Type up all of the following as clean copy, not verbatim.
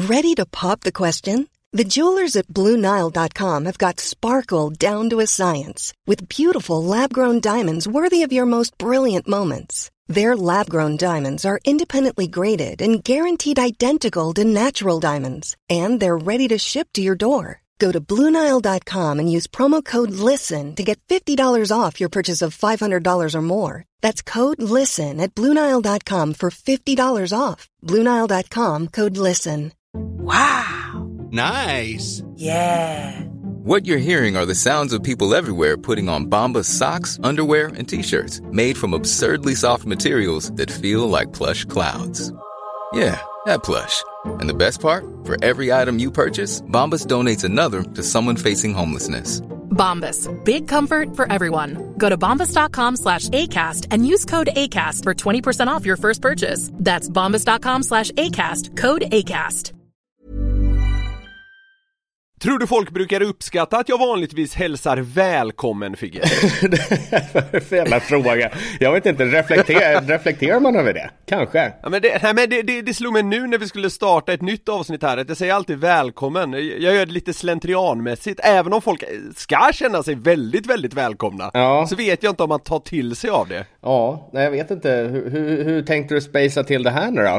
Ready to pop the question? The jewelers at BlueNile.com have got sparkle down to a science with beautiful lab-grown diamonds worthy of your most brilliant moments. Their lab-grown diamonds are independently graded and guaranteed identical to natural diamonds, and they're ready to ship to your door. Go to BlueNile.com and use promo code LISTEN to get $50 off your purchase of $500 or more. That's code LISTEN at BlueNile.com for $50 off. BlueNile.com, code LISTEN. Wow. Nice. Yeah. What you're hearing are the sounds of people everywhere putting on Bombas socks, underwear, and T-shirts made from absurdly soft materials that feel like plush clouds. Yeah, that plush. And the best part? For every item you purchase, Bombas donates another to someone facing homelessness. Bombas. Big comfort for everyone. Go to bombas.com/ACAST and use code ACAST for 20% off your first purchase. That's bombas.com/ACAST. Code ACAST. Tror du folk brukar uppskatta att jag vanligtvis hälsar välkommen, Figge? Det är en jävla fråga. Jag vet inte, reflekterar man över det? Kanske. Ja, men det slog mig nu när vi skulle starta ett nytt avsnitt här, att jag säger alltid välkommen. Jag gör det lite slentrianmässigt. Även om folk ska känna sig väldigt, väldigt välkomna, ja, så vet jag inte om man tar till sig av det. Ja, nej, jag vet inte. Hur tänkte du spacea till det här nu då?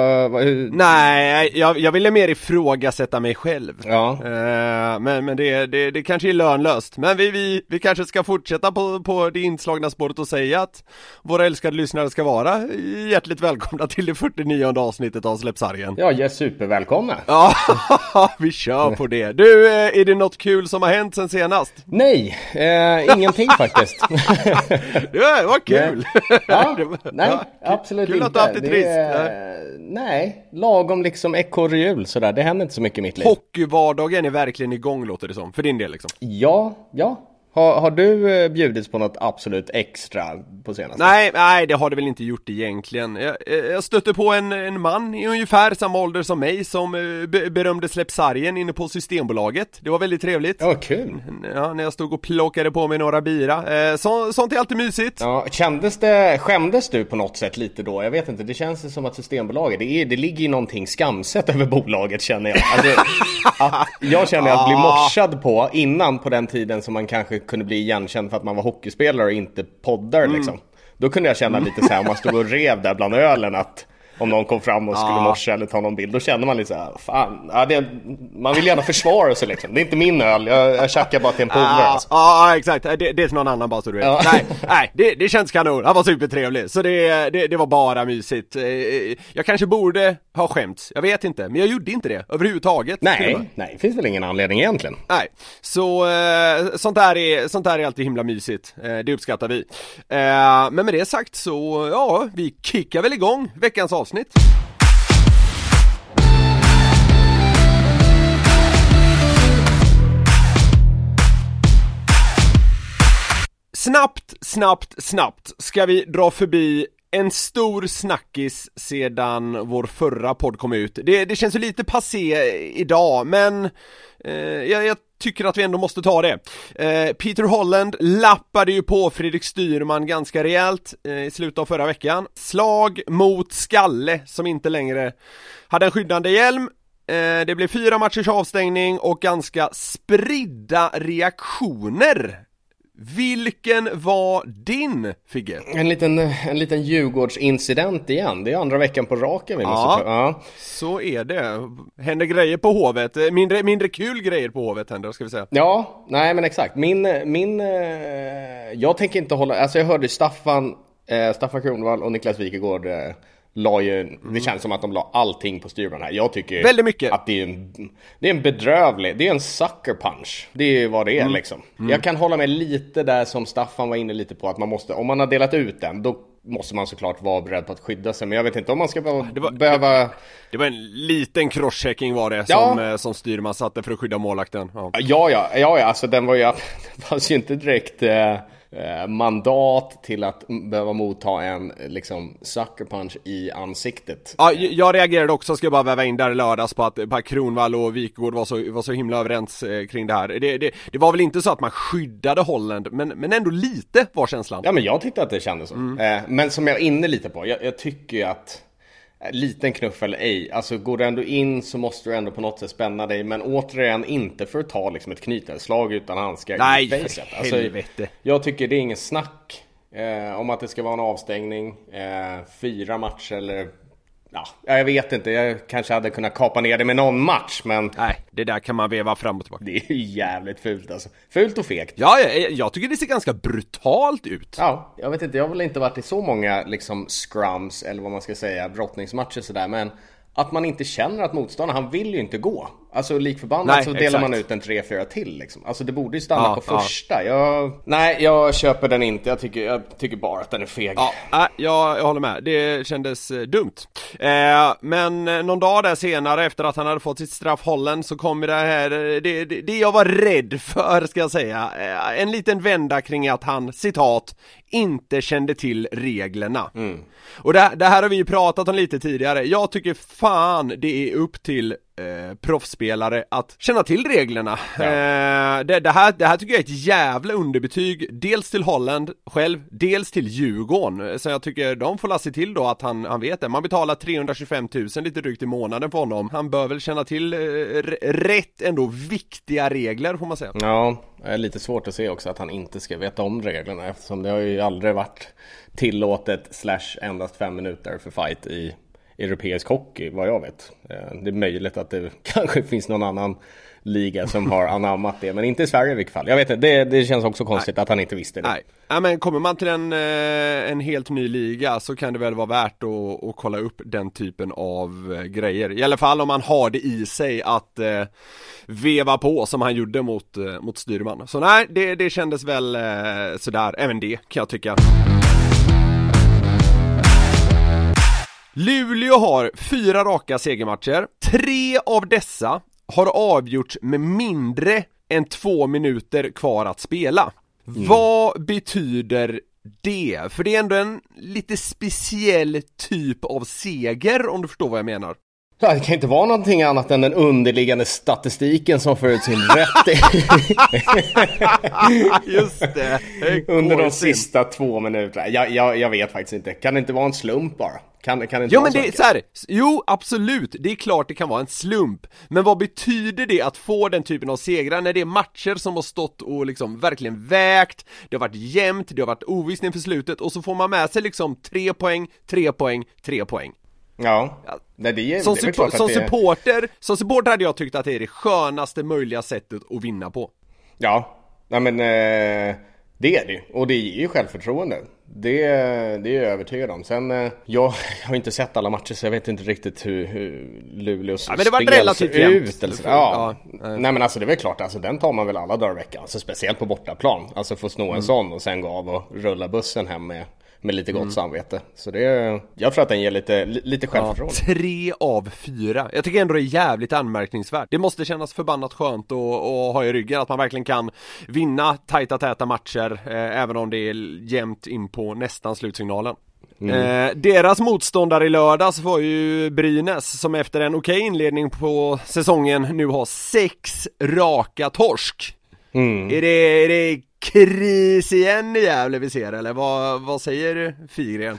Nej, jag ville mer ifrågasätta mig själv. Ja. Men det kanske är lönlöst. Men vi kanske ska fortsätta på det inslagna spåret och säga att våra älskade lyssnare ska vara hjärtligt välkomna till det 49:e avsnittet av Släppsargen. Ja, jag är supervälkomna. Ja, vi kör på det. Du, är det något kul som har hänt sen senast? Nej, ingenting faktiskt. Det var kul. Ja, nej, absolut kul inte. Att du haft det trist. Nej, lagom liksom ekorrhjul sådär. Det händer inte så mycket i mitt liv. Hockeyvardagen är verkligen igång, låter det som. För din del liksom. Ja. Har du bjudits på något absolut extra på senaste? Nej, det har det väl inte gjort egentligen. Jag stötte på en man i ungefär samma ålder som mig som berömde Släppsargen inne på Systembolaget. Det var väldigt trevligt. Ja, kul. Ja, när jag stod och plockade på mig några bira. Sånt är alltid mysigt. Ja, skämdes du på något sätt lite då? Jag vet inte, det känns som att Systembolaget, det ligger ju någonting skamset över bolaget, känner jag. Alltså, jag känner att bli morsad på innan, på den tiden som man kanske kunde bli igenkänd för att man var hockeyspelare och inte poddar liksom. Då kunde jag känna lite så här, om man stod och rev där bland ölen, att om någon kom fram och skulle morsa eller ta någon bild, då kände man lite så här, fan, man vill gärna försvara sig liksom. Det är inte min öl, jag tjackar bara till en polare alltså. Ja, exakt, det är till någon annan bara, så du vet. Ja. Nej, det känns kanon, han var supertrevlig. Så det var bara mysigt. Jag kanske borde ha skämts, jag vet inte, men jag gjorde inte det överhuvudtaget. Nej, det finns väl ingen anledning egentligen. Nej, så sånt där är alltid himla mysigt. Det uppskattar vi. Men med det sagt så, ja, vi kickar väl igång veckans avsnitt. Snabbt ska vi dra förbi en stor snackis sedan vår förra podd kom ut. Det känns ju lite passé idag, men jag tycker att vi ändå måste ta det. Peter Holland lappade ju på Fredrik Styrman ganska rejält i slutet av förra veckan. Slag mot skalle som inte längre hade en skyddande hjälm. Det blev 4 matchers avstängning och ganska spridda reaktioner. Vilken var din, Figge? En liten Djurgårdsincident igen. Det är andra veckan på raken vi måste ja, så är det. Händer grejer på Hovet. Mindre kul grejer på Hovet händer, ska vi säga. Ja, nej men exakt. Jag tänker inte hålla... Alltså jag hörde Staffan Kronwall och Niklas Wikegård la ju... Det känns som att de la allting på Styrman här. Jag tycker väldigt mycket. Att det är en bedrövlig... Det är en sucker punch. Det är vad det är liksom. Jag kan hålla med lite där som Staffan var inne lite på, att man måste... Om man har delat ut den, då måste man såklart vara beredd på att skydda sig. Men jag vet inte om man ska behöva... Det var en liten crosschecking var det som Styrman satte för att skydda målakten. Ja, alltså den var ju... Det fanns ju inte direkt... mandat till att behöva motta en liksom sucker punch i ansiktet. Ja, jag reagerade också, ska jag bara väva in där i lördags på att Kronwall och Wikgård var så himla överens kring det här. Det var väl inte så att man skyddade Holland, men ändå lite var känslan. Ja, men jag tyckte att det kändes så. Men som jag är inne lite på, jag tycker ju att liten knuff eller ej. Alltså går du ändå in så måste du ändå på något sätt spänna dig. Men återigen inte för att ta liksom ett knytnävsslag utan handskar. Nej, i facet. för helvete. Jag tycker det är ingen snack om att det ska vara en avstängning. 4 matcher eller... Ja, jag vet inte, jag kanske hade kunnat kapa ner det med någon match, men... Nej, det där kan man veva fram och tillbaka. Det är ju jävligt fult alltså. Fult och fegt. Ja, jag tycker det ser ganska brutalt ut. Ja, jag vet inte, jag har väl inte varit i så många liksom scrums, eller vad man ska säga, brottningsmatcher sådär, men... Att man inte känner att motståndaren, han vill ju inte gå. Alltså likförbannat så delar man ut en 3-4 till liksom. Alltså det borde ju stanna på första. Jag köper den inte. Jag tycker bara att den är feg. Ja, jag håller med. Det kändes dumt. Men någon dag där senare, efter att han hade fått sitt straff Holland, så kom det här, det jag var rädd för, ska jag säga. En liten vända kring att han, citat, inte kände till reglerna. Och det här har vi ju pratat om lite tidigare. Jag tycker fan det är upp till proffsspelare att känna till reglerna. Det här tycker jag är ett jävla underbetyg, dels till Holland själv, dels till Djurgården. Så jag tycker de får läsa till då att han vet det. Man betalar 325 000 lite drygt i månaden på honom. Han bör väl känna till rätt ändå viktiga regler, får man säga. Ja, det är lite svårt att se också att han inte ska veta om reglerna, eftersom det har ju aldrig varit tillåtet / endast 5 minuter för fight i europeisk hockey, vad jag vet. Det är möjligt att det kanske finns någon annan liga som har anammat det, men inte i Sverige i vilket fall. Jag vet inte, det känns också konstigt att han inte visste det. Nej. Ja, men kommer man till en helt ny liga så kan det väl vara värt att kolla upp den typen av grejer. I alla fall om man har det i sig att veva på som han gjorde mot Styrman. Så nej, det kändes väl sådär, även det kan jag tycka. Luleå har 4 raka segermatcher. 3 av dessa har avgjorts med mindre än 2 minuter kvar att spela. Vad betyder det? För det är ändå en lite speciell typ av seger, om du förstår vad jag menar. Ja, det kan inte vara någonting annat än den underliggande statistiken som får ut sin rätt. Just det. Under de sista 2 minuterna. Jag vet faktiskt inte. Kan det inte vara en slump bara? Kan det inte jo, men det är så här. Jo, absolut. Det är klart det kan vara en slump. Men vad betyder det att få den typen av segrar när det är matcher som har stått och liksom verkligen vägt? Det har varit jämnt, det har varit ovisst inför slutet, och så får man med sig liksom 3 poäng, 3 poäng, 3 poäng. Ja. Nej, som supporter hade jag tyckt att det är det skönaste möjliga sättet att vinna på. Ja. Nej, men det är det. Och det ger ju självförtroende. Det är jag övertygad om. Sen, jag har inte sett alla matcher, så jag vet inte riktigt hur Luleås men det var relativt jämnt. Nej, men alltså det är väl klart, alltså, den tar man väl alla dagar i veckan. Alltså, speciellt på bortaplan. Alltså få sno en sån och sen gå av och rulla bussen hem med lite gott samvete. Så jag tror att den ger lite självförtroende. 3 av 4. Jag tycker ändå det är jävligt anmärkningsvärt. Det måste kännas förbannat skönt och ha i ryggen att man verkligen kan vinna täta matcher även om det är jämnt in på nästan slutsignalen. Deras motståndare i lördags var ju Brynäs, som efter en okej inledning på säsongen nu har 6 raka torsk. Är det kris igen i Gävle vi ser, eller vad säger Figren?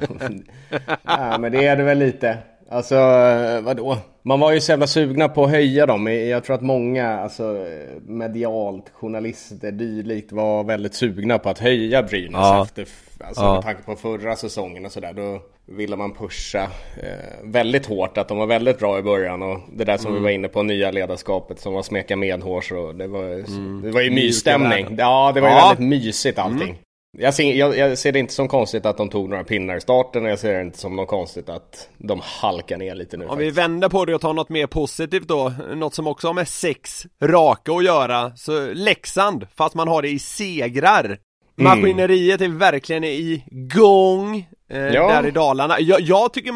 Ja, men det är det väl lite. Alltså, vadå? Man var ju så jävla sugna på att höja dem. Jag tror att många, alltså medialt, journalister, dylikt var väldigt sugna på att höja Brynäs efter, alltså med tanke på förra säsongen och sådär. Då ville man pusha väldigt hårt, att de var väldigt bra i början, och det där som vi var inne på, nya ledarskapet som var smeka medhårs, och det var ju mysstämning. Ja, det var ju väldigt mysigt allting. Jag ser det inte som konstigt att de tog några pinnar i starten, och jag ser det inte som något konstigt att de halkar ner lite nu. Om vi vänder på det och tar något mer positivt då, något som också har med 6 raka att göra, så Leksand, fast man har det i segrar. Maskineriet är verkligen i gång där i Dalarna. Jag tycker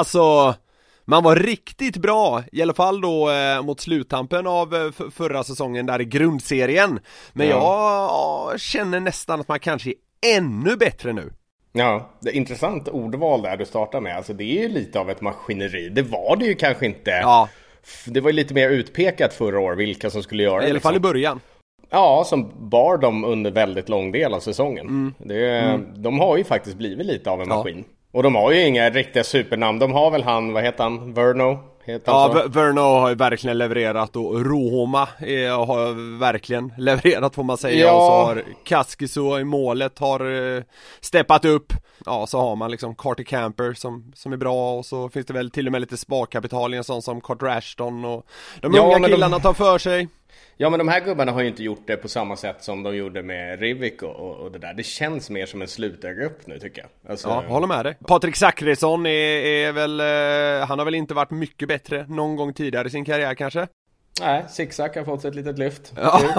man var riktigt bra, i alla fall då mot sluttampen av förra säsongen där i grundserien. Men jag känner nästan att man kanske är ännu bättre nu. Ja, det är intressant ordval där du startar med. Alltså det är ju lite av ett maskineri. Det var det ju kanske inte. Ja. Det var ju lite mer utpekat förra år vilka som skulle göra det. I alla fall i början. Ja, som bar dem under väldigt lång del av säsongen. De har ju faktiskt blivit lite av en maskin. Och de har ju inga riktiga supernamn. De har väl vad heter han? Verno? Verno har ju verkligen levererat och Rohoma har verkligen levererat får man säga. Ja. Och så har Kaskiso i målet har steppat upp. Ja, så har man liksom Carter Camper som är bra, och så finns det väl till och med lite sparkapital i en sån som Carter Ashton, och de unga killarna tar för sig. Ja, men de här gubbarna har ju inte gjort det på samma sätt som de gjorde med Rivik och det där. Det känns mer som en slutargrupp nu, tycker jag. Alltså... Ja, håller med dig. Patrik Zackrisson är väl, han har väl inte varit mycket bättre någon gång tidigare i sin karriär kanske? Nej, Zigzag har fått ett litet lyft.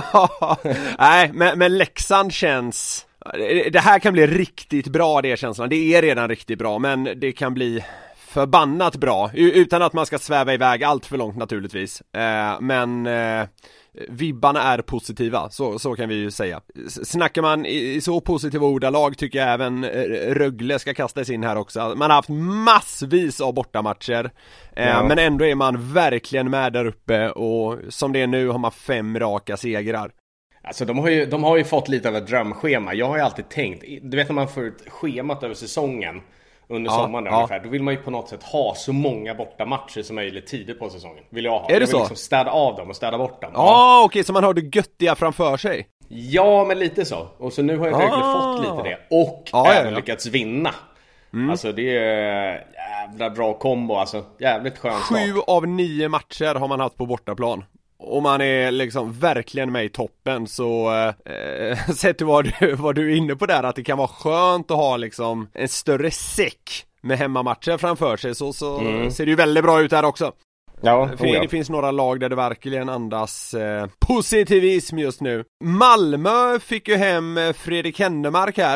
Nej, men Leksand känns... Det här kan bli riktigt bra, det känslan. Det är redan riktigt bra, men det kan bli förbannat bra. Utan att man ska sväva iväg allt för långt naturligtvis. Men vibbarna är positiva, så kan vi ju säga. Snackar man i så positiva ordalag tycker jag även Rögle ska kastas in här också. Man har haft massvis av bortamatcher, men ändå är man verkligen med där uppe, och som det är nu har man 5 raka segrar. Alltså de har ju fått lite av ett drömschema. Jag har ju alltid tänkt, du vet när man får ett schemat över säsongen under sommaren ungefär, då vill man ju på något sätt ha så många bortamatcher som möjligt tidigt på säsongen. Vill jag ha. Är det så? Liksom städa av dem och städa bort dem. Okej, så man har det göttiga framför sig. Ja, men lite så. Och så nu har jag Rögle fått lite det. Och även lyckats vinna. Alltså det är jävla bra kombo. Alltså jävligt skönt. 7 av 9 matcher har man haft på bortaplan. Och man är liksom verkligen med i toppen. Så sett till vad du är inne på där, att det kan vara skönt att ha liksom en större säck med hemmamatcher framför sig, så ser det ju väldigt bra ut där också. Ja, det finns några lag där det verkligen andas positivism just nu. Malmö fick ju hem Fredrik Händemark här.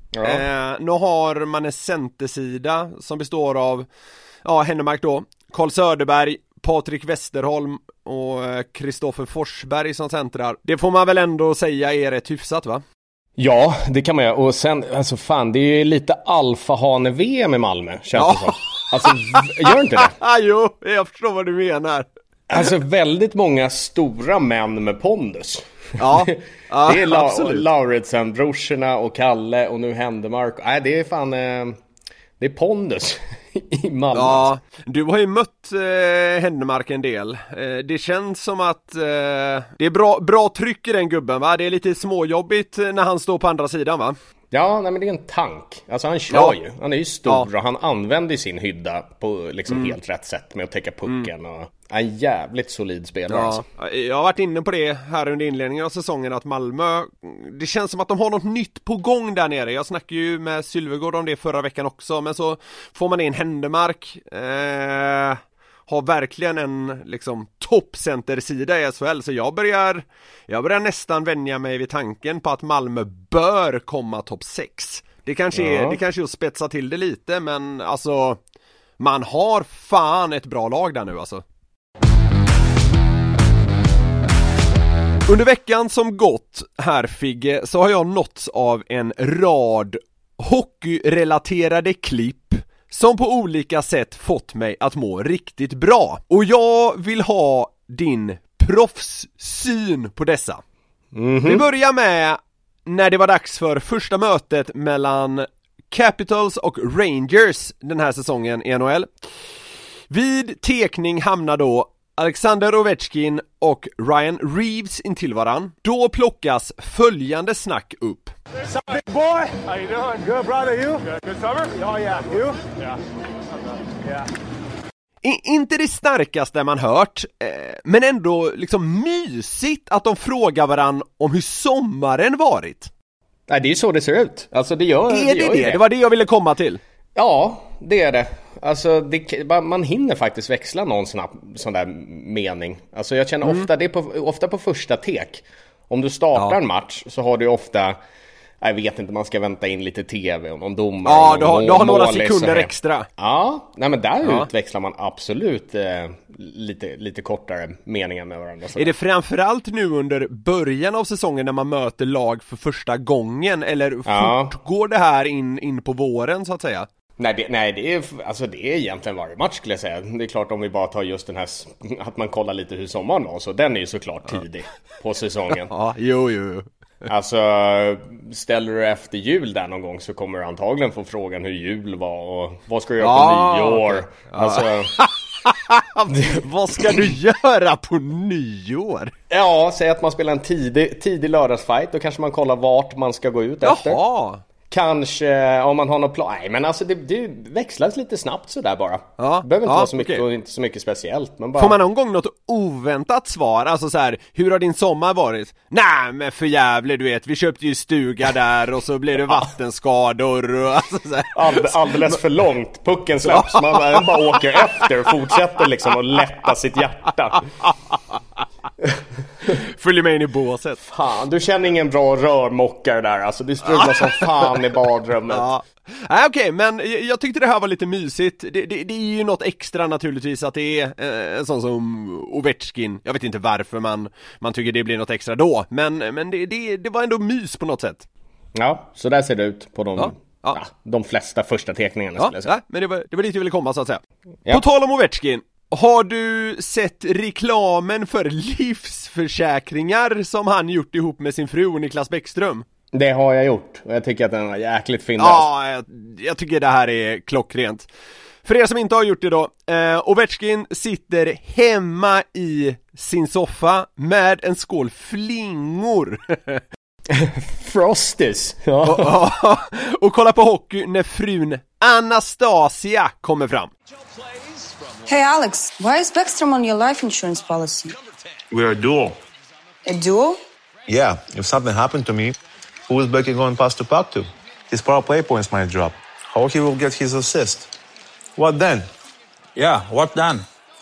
Nu har man en centersida som består av Händemark då, Carl Söderberg, Patrik Westerholm och Kristoffer Forsberg som centrar. Det får man väl ändå säga är rätt hyfsat, va? Ja, det kan man göra. Och sen, alltså fan, det är ju lite alfahane-VM i Malmö, känns det som. Alltså, gör inte det? Jo, jag förstår vad du menar. Alltså, väldigt många stora män med pondus. Ja, det är Lauritsen-brorsorna och Kalle och nu Händemark. Nej, det är fan... Det är pondus i Malmö. Ja, du har ju mött Händemark en del. Det känns som att det är bra tryck i den gubben, va? Det är lite småjobbigt när han står på andra sidan, va? Ja, nej, men det är en tank. Alltså han kör ju. Han är ju stor och han använder sin hydda på liksom helt rätt sätt med att täcka pucken. Och en jävligt solid spelare. Alltså. Jag har varit inne på det här under inledningen av säsongen, att Malmö, det känns som att de har något nytt på gång där nere. Jag snackade ju med Sylvegård om det förra veckan också, men så får man in Händemark. Har verkligen en liksom toppcentersida i SHL, så jag börjar nästan vänja mig vid tanken på att Malmö bör komma topp 6. Det kanske är att spetsa till det lite, men alltså man har fan ett bra lag där nu alltså. Under veckan som gått här, Figge, så har jag nåtts av en rad hockeyrelaterade klipp som på olika sätt fått mig att må riktigt bra. Och jag vill ha din proffssyn på dessa. Vi börjar med när det var dags för första mötet mellan Capitals och Rangers den här säsongen i NHL. Vid tekning hamnar då Alexander Ovechkin och Ryan Reeves intill varann. Då plockas följande snack upp. What's up, big boy? How you doing? Good, brother. You? Good summer? Oh, yeah. You? Yeah. Inte det starkaste man hört, men ändå liksom mysigt att de frågar varann om hur sommaren varit. Nej, det är ju så det ser ut. Alltså det gör det. Det var det jag ville komma till. Ja, det är det. Alltså man hinner faktiskt växla någon sån där mening. Alltså jag känner ofta på första tek. Om du startar en match så har du ofta, jag vet inte, man ska vänta in lite tv och någon domare. Ja, du har några sekunder extra. Ja, nej men där utväxlar man absolut lite kortare meningar med varandra. Är det framförallt nu under början av säsongen när man möter lag för första gången, eller fortgår det här in på våren så att säga? Nej, det är egentligen varje match skulle jag säga. Det är klart, om vi bara tar just den här, att man kollar lite hur sommaren var, så den är ju såklart tidig på säsongen. Ja, jo. Alltså, ställer du efter jul där någon gång så kommer du antagligen få frågan hur jul var och vad ska du göra på nyår. Okay. Alltså... Vad ska du göra på nyår? Ja, säg att man spelar en tidig lördagsfight. Då kanske man kollar vart man ska gå ut efter. Kanske om man har någon plan. Nej, men alltså det växlas lite snabbt sådär bara. Det behöver inte vara så mycket och inte så mycket speciellt, men bara... Får man någon gång något oväntat svar? Alltså så här, hur har din sommar varit? Nej, men för jävligt, du vet. Vi köpte ju stuga där och så blev det vattenskador och alltså så här. Alldeles för långt. Pucken släpps, man bara åker efter och fortsätter liksom att lätta sitt hjärta. Följer med in i båset. Fan, du känner ingen bra rörmockare där. Alltså, du strular som fan i badrummet. Nej, okej, men jag tyckte det här var lite mysigt. Det är ju något extra naturligtvis att det är en sån som Ovechkin. Jag vet inte varför man tycker det blir något extra då. Men det var ändå mys på något sätt. Ja, så där ser det ut på de flesta första teckningarna skulle jag säga. Ja, men det var dit jag ville komma så att säga. På tal om Ovechkin. Har du sett reklamen för livsförsäkringar som han gjort ihop med sin fru Niklas Bäckström? Det har jag gjort och jag tycker att den är jäkligt fin. Ja, jag tycker det här är klockrent. För er som inte har gjort det då, Ovechkin sitter hemma i sin soffa med en skål flingor. Frosties. Och kolla på hockey när frun Anastasia kommer fram. Hey Alex, why is Bäckström on your life insurance policy? We're a duo. A duo? Yeah, if something happened to me, who is Becky going past the puck to? His power play points might drop. How he will get his assist? What then? Yeah, what then?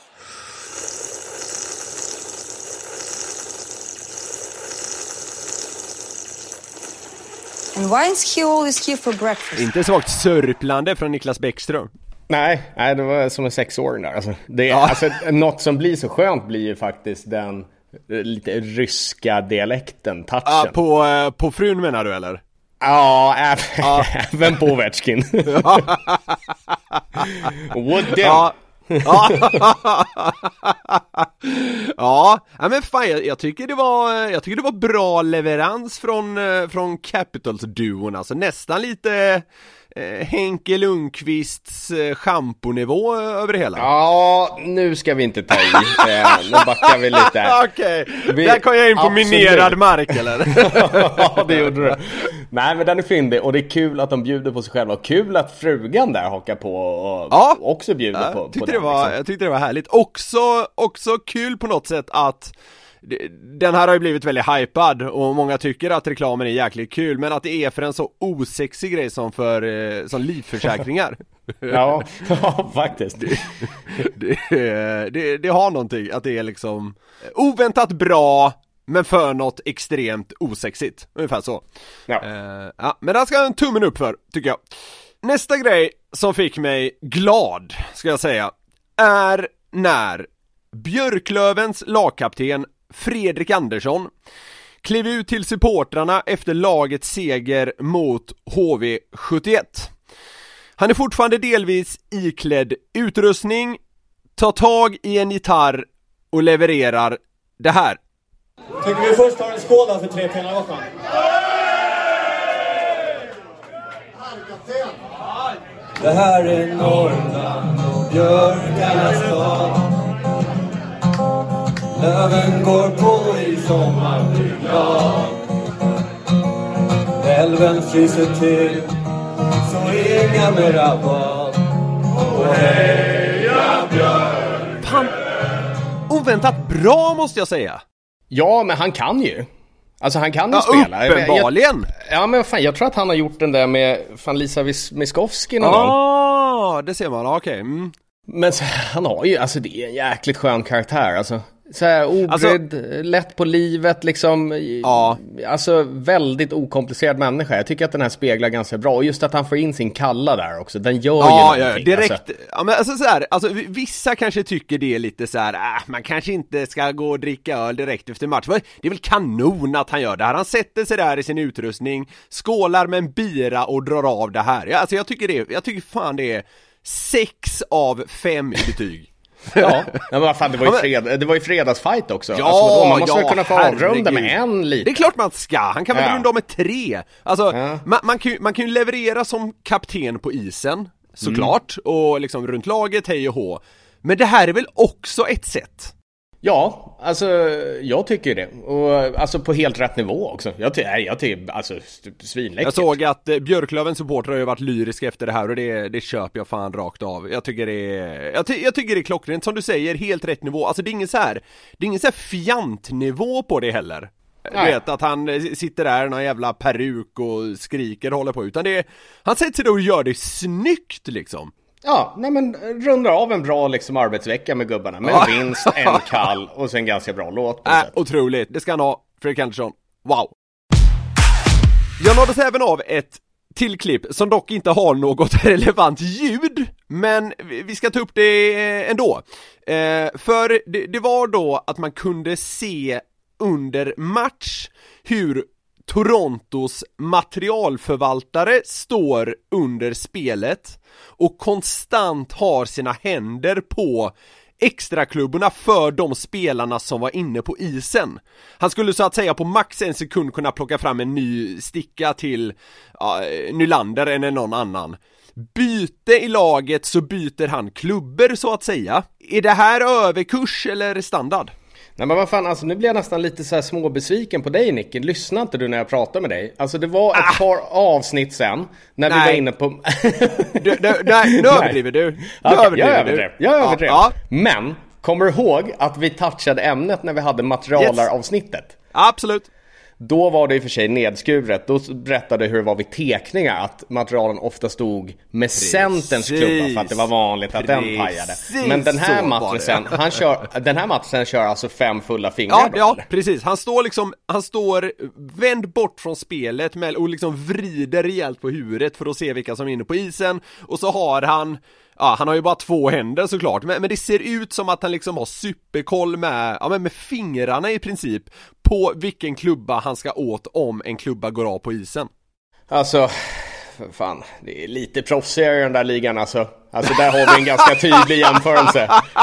And why is he always here for breakfast? Inte svagt sörplande från Niklas Bäckström. Nej, det var som en 6-åring där. Alltså, alltså, något som blir så skönt blir ju faktiskt den lite ryska dialekten, touchen. På frun menar du eller? Ja, även på Ovechkin. What then? Ja, men fan, jag tycker det var bra leverans från Capitals-duon, alltså nästan lite Henke Lundqvists schamponivå över det hela. Ja, nu ska vi inte ta i. Nu backar vi lite. Okej, där kom jag in på minerad mark, eller? Ja, det gjorde du. Nej, men den är fyndig och det är kul att de bjuder på sig själva. Och kul att frugan där hakar på och också bjuder på den. Jag tyckte det var härligt. Också kul på något sätt att den här har ju blivit väldigt hypad och många tycker att reklamen är jäkligt kul, men att det är för en så osexig grej som livförsäkringar. Ja, faktiskt. Det har någonting att det är liksom oväntat bra men för något extremt osexigt. Ungefär så. Ja. Men det ska jag en tummen upp för, tycker jag. Nästa grej som fick mig glad, ska jag säga, är när Björklövens lagkapten Fredrik Andersson klev ut till supportrarna efter lagets seger mot HV71. Han är fortfarande delvis iklädd utrustning, tar tag i en gitarr och levererar det här. Tycker vi först tar en skål då för 3 pinnar bakom. Det här är Norrland och björkarnas stad. Löven går på i sommar blir glad. Älven fryser till, så inga mera bad. Och heja björk. Fan, oväntat bra måste jag säga. Ja, men han kan ju. Alltså han kan ju spela. Uppenbarligen. Ja, men fan, jag tror att han har gjort den där med Lisa Miskovsky någon gång. Det ser man, okej. Men så, han har ju, alltså det är en jäkligt skön karaktär, alltså. Så här obrydd, lätt på livet liksom. Alltså väldigt okomplicerad människa. Jag tycker att den här speglar ganska bra. Och just att han får in sin kalla där också. Den gör ju någonting. Direkt. Alltså. Ja, men alltså så här, alltså vissa kanske tycker det är lite så här, man kanske inte ska gå och dricka öl direkt efter match. Det är väl kanon att han gör det här. Han sätter sig där i sin utrustning, skålar med en bira och drar av det här. Alltså jag tycker fan det är 6 av 5 i betyg. Ja, men vad fan, det var ju fredagsfight också. Ja, alltså, man måste väl kunna få avrunda med en lite. Det är klart man ska, han kan väl runda med 3. Alltså, man kan ju leverera som kapten på isen, såklart, och liksom runt laget, hej och hå. Men det här är väl också ett sätt? Ja, alltså jag tycker det. Och alltså på helt rätt nivå också. Jag tycker alltså svinläckert. Jag såg att Björklövens supportrar har ju varit lyriska efter det här, och det köper jag fan rakt av. Jag tycker det är klockrent, som du säger, helt rätt nivå. Alltså det är ingen så här fjantnivå på det heller. Du vet att han sitter där, någon jävla peruk och skriker och håller på, utan han sätter sig då och gör det snyggt liksom. Ja, nej men rundar av en bra liksom arbetsvecka med gubbarna. Med en vinst, en kall och sen ganska bra låt. Otroligt, det ska han ha, Fredrik Andersson. Wow. Jag nåddes även av ett till klipp som dock inte har något relevant ljud, men vi ska ta upp det ändå. För det var då att man kunde se under match hur Torontos materialförvaltare står under spelet och konstant har sina händer på extraklubborna för de spelarna som var inne på isen. Han skulle så att säga på max en sekund kunna plocka fram en ny sticka till Nylander eller någon annan. Byte i laget så byter han klubber så att säga. Är det här överkurs eller standard? Nej men vad fan, alltså nu blir jag nästan lite så här småbesviken på dig, Nicken. Lyssna inte du när jag pratar med dig. Alltså det var ett par avsnitt sen när vi var inne på... Nu överdriver du. Jag överdrev. Ja. Men, kommer du ihåg att vi touchade ämnet när vi hade materialar-avsnittet? Absolut. Då var det i och för sig nedskuret. Då berättade hur det var vid teckningar att materialen ofta stod med Centerns klubba för att det var vanligt att den pajade. Men den här matchen kör alltså 5 fulla fingrar. Ja, precis. Han står vänd bort från spelet med, och liksom vrider rejält på huvudet för att se vilka som är inne på isen. Och så har han har ju bara 2 händer såklart, men det ser ut som att han liksom har superkoll med fingrarna i princip på vilken klubba han ska åt om en klubba går av på isen. Alltså, fan, det är lite proffsigare i den där ligan alltså. Alltså där har vi en ganska tydlig jämförelse.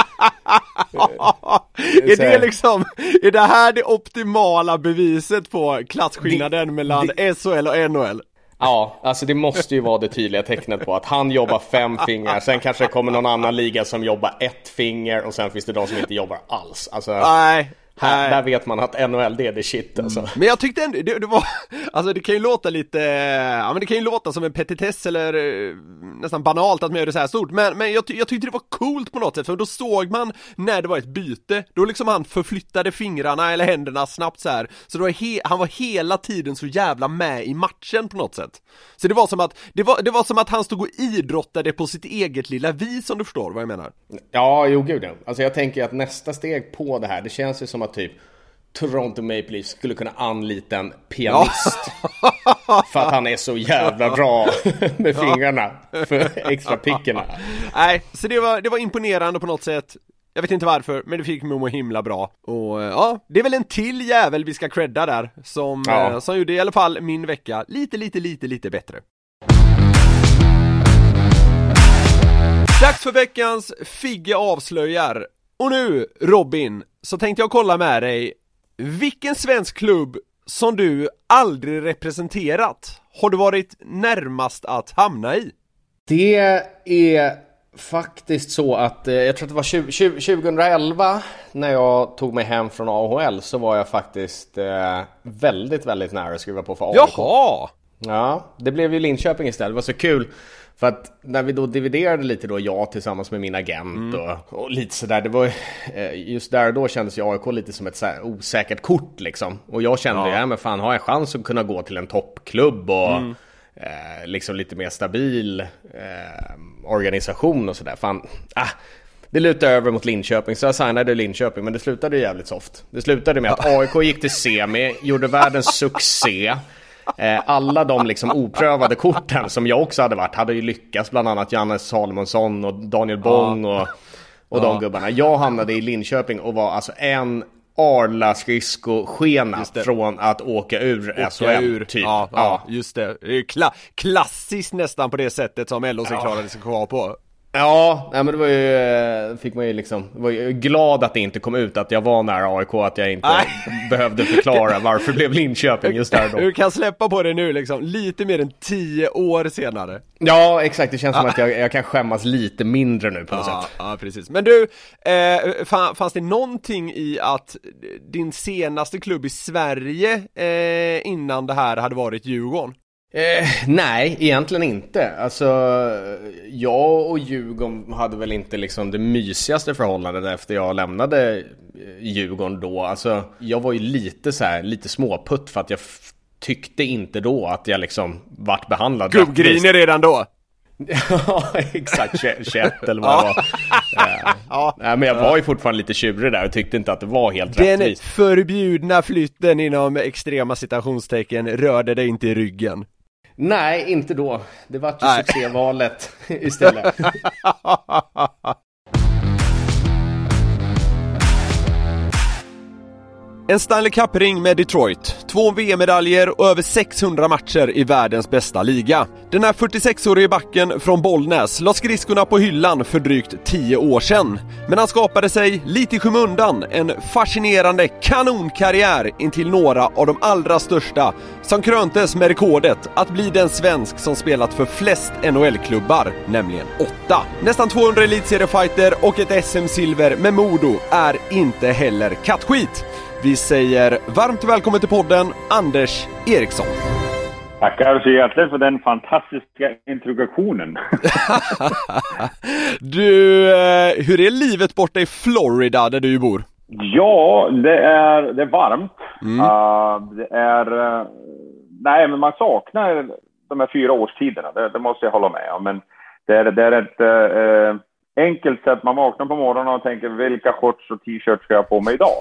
Är det här det optimala beviset på klassskillnaden mellan SHL och NHL? Ja, alltså det måste ju vara det tydliga tecknet på att han jobbar 5 fingrar. Sen kanske det kommer någon annan liga som jobbar 1 finger. Och sen finns det de som inte jobbar alls. Alltså, där vet man att NHL det är shit alltså. Men jag tyckte ändå det var, alltså det kan ju låta lite, men det kan ju låta som en petitess eller nästan banalt att man gör det så här stort, men jag tyckte det var coolt på något sätt, för då såg man när det var ett byte, då liksom han förflyttade fingrarna eller händerna snabbt så här, så då han var hela tiden så jävla med i matchen på något sätt. Så det var som att det var som att han stod och idrottade på sitt eget lilla vis, om du förstår vad jag menar. Ja, jo gud. Alltså jag tänker att nästa steg på det här, det känns ju som att typ Toronto Maple Leafs skulle kunna anlita en pianist för att han är så jävla bra med fingrarna för extra pickerna. Nej, så det var imponerande på något sätt. Jag vet inte varför, men det fick mig att himla bra. Och det är väl en till jävel vi ska credda där som gjorde i alla fall min vecka lite bättre. Dags för veckans Figge avslöjar. Och nu, Robin, så tänkte jag kolla med dig, vilken svensk klubb som du aldrig representerat har du varit närmast att hamna i? Det är faktiskt så att jag tror att det var 2011 när jag tog mig hem från AHL, så var jag faktiskt väldigt, väldigt nära att skriva på för AIK. Jaha! Ja, det blev ju Linköping istället. Det var så kul. För att när vi då dividerade lite då, jag tillsammans med min agent och lite sådär, det var just där och då kändes ju AIK lite som ett så här osäkert kort liksom. Och jag kände, men fan, har jag chans att kunna gå till en toppklubb och liksom lite mer stabil organisation och sådär. Fan, det lutade över mot Linköping, så jag signade Linköping, men det slutade jävligt soft. Det slutade med att AIK gick till semi, gjorde världens succé. Alla de liksom oprövade korten som jag också hade ju lyckats, bland annat Janne Salomonsson och Daniel Bong och de gubbarna. Jag hamnade i Linköping och var alltså en Arla skridskoskena från att åka ur SHL typ. Ja, just det. Det är klassiskt nästan på det sättet som LHC klarade sig kvar på. Ja, men det var ju, fick man ju liksom, var ju glad att det inte kom ut att jag var nära AIK, att jag inte behövde förklara varför blev Linköping just där då. Du kan släppa på det nu liksom, lite mer än 10 år senare. Ja, exakt, det känns som att jag kan skämmas lite mindre nu på något sätt. Ja, precis. Men du, fanns det någonting i att din senaste klubb i Sverige innan det här hade varit Djurgården? Nej, egentligen inte. Alltså, jag och Djurgården hade väl inte liksom det mysigaste förhållandet efter jag lämnade Djurgården då. Alltså, jag var ju lite småputt för att jag tyckte inte då att jag liksom vart behandlad. Gubbgriner redan då? Ja, exakt, 21 eller vad det var. Nej, men jag var ju fortfarande lite tjurig där och tyckte inte att det var helt rättvist. Den förbjudna flytten inom extrema citationstecken rörde dig inte i ryggen. Nej, inte då. Det var ju succévalet istället. En Stanley Cup-ring med Detroit, 2 VM-medaljer och över 600 matcher i världens bästa liga. Den här 46-årige backen från Bollnäs la skridskorna på hyllan för drygt 10 år sedan. Men han skapade sig lite i skymundan en fascinerande kanonkarriär intill några av de allra största, som kröntes med rekordet att bli den svensk som spelat för flest NHL-klubbar, nämligen 8. Nästan 200 elitseriefighter och ett SM-silver med Modo är inte heller kattskit. Vi säger varmt välkommen till podden, Anders Eriksson. Tackar så hjärtligt för den fantastiska introduktionen. Du, hur är livet borta i Florida där du bor? Ja, det är varmt. Nej, men man saknar de här 4 årstiderna. Det måste jag hålla med om. Men det är ett enkelt sätt. Man vaknar på morgonen och tänker, vilka shorts och t-shirts ska jag på mig idag?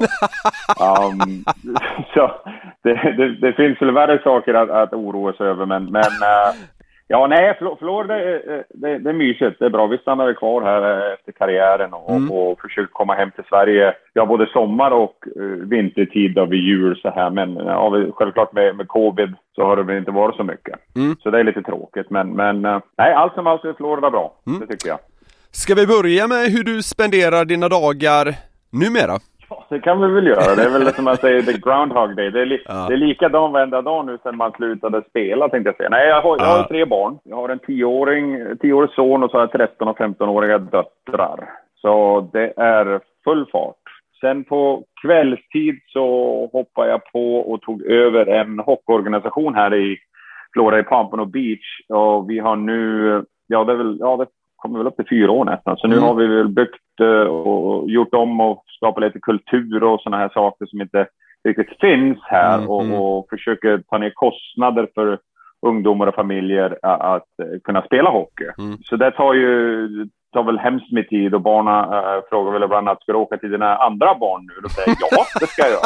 Så det finns väl värre saker att oroa sig över. Men ja, nej, Florida det är mysigt. Det är bra. Vi stannar kvar här efter karriären och försöker komma hem till Sverige. Ja, både sommar och vintertid då vid jul så här. Men självklart med covid så har det väl inte varit så mycket. Så det är lite tråkigt. Men nej, allt som allt är Florida bra. Det tycker jag. Ska vi börja med hur du spenderar dina dagar numera? Ja, det kan vi väl göra. Det är väl som man säger, the groundhog day. Det är likadan varenda dag nu sedan man slutade spela, tänkte jag säga. Nej, jag har 3 barn. Jag har en 10-årig son och så har jag 13- och 15-åriga döttrar. Så det är full fart. Sen på kvällstid så hoppade jag på och tog över en hockeyorganisation här i Florida, i Pompano Beach. Och vi har nu, det kommer väl upp till 4 år nästan. Så nu har vi väl byggt och gjort om och skapat lite kultur och såna här saker som inte riktigt finns här. Och försöker ta ner kostnader för ungdomar och familjer att kunna spela hockey. Så det tar väl hemskt med tid, och barnen frågar väl ibland att ska du åka till dina andra barn nu? Då säger jag, ja, det ska jag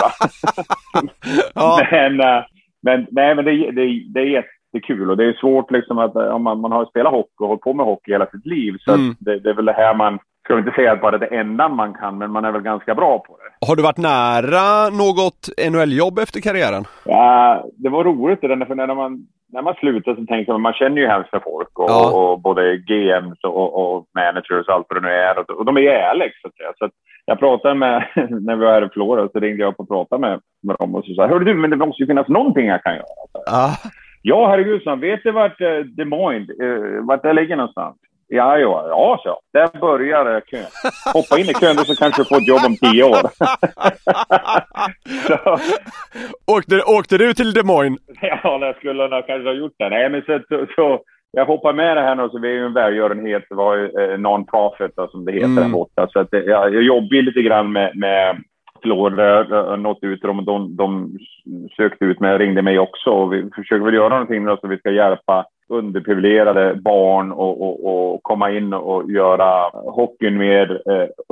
göra. Men det är jättekul, och det är svårt liksom att om man har spelat hockey och hållit på med hockey hela sitt liv, så det är väl det här man ska inte säga att bara det enda man kan, men man är väl ganska bra på det. Har du varit nära något NHL-jobb efter karriären? Ja, det var roligt det, för när man slutar så tänker man känner ju hemskt med folk och både GMs och managers och allt vad det nu är, och de är ärliga så att säga. Så att jag pratade med, när vi var här i Florida, så ringde jag upp och pratade med dem och så sa, hörde du, men det måste ju finnas någonting jag kan göra. Ja, herregud, så vet du vart Des Moines, vart det ligger någonstans? I Iowa. Ja, så. Där börjar kön. Hoppa in i kön och så kanske få ett jobb om 10 år. Åkte du till Des Moines? Ja, det skulle jag kanske ha gjort det. Nej, men så jag hoppar med det här nu, så vi är ju en välgörenhet. Det var ju non-profit då, som det heter där borta. Så att jag jobbar lite grann med Florida, nått ut dem, de sökte ut mig och ringde mig också, och vi försöker väl göra någonting då, så vi ska hjälpa underprivilegierade barn och komma in och göra hockeyn mer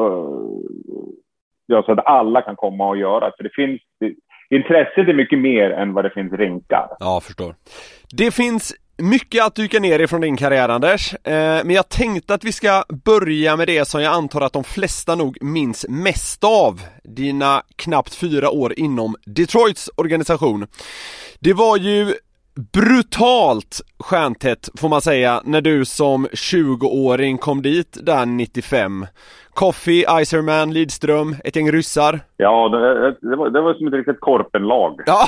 så att alla kan komma och göra, för det finns intresset är mycket mer än vad det finns rinkar. Ja, förstår. Det finns mycket att dyka ner i från din karriär, Anders, men jag tänkte att vi ska börja med det som jag antar att de flesta nog minns mest av, dina knappt 4 år inom Detroits organisation. Det var ju brutalt stjärntätt får man säga när du som 20-åring kom dit där 95. Coffey, Iserman, Lidström, ett gäng ryssar. Ja, det var som ett riktigt korpenlag. Ja,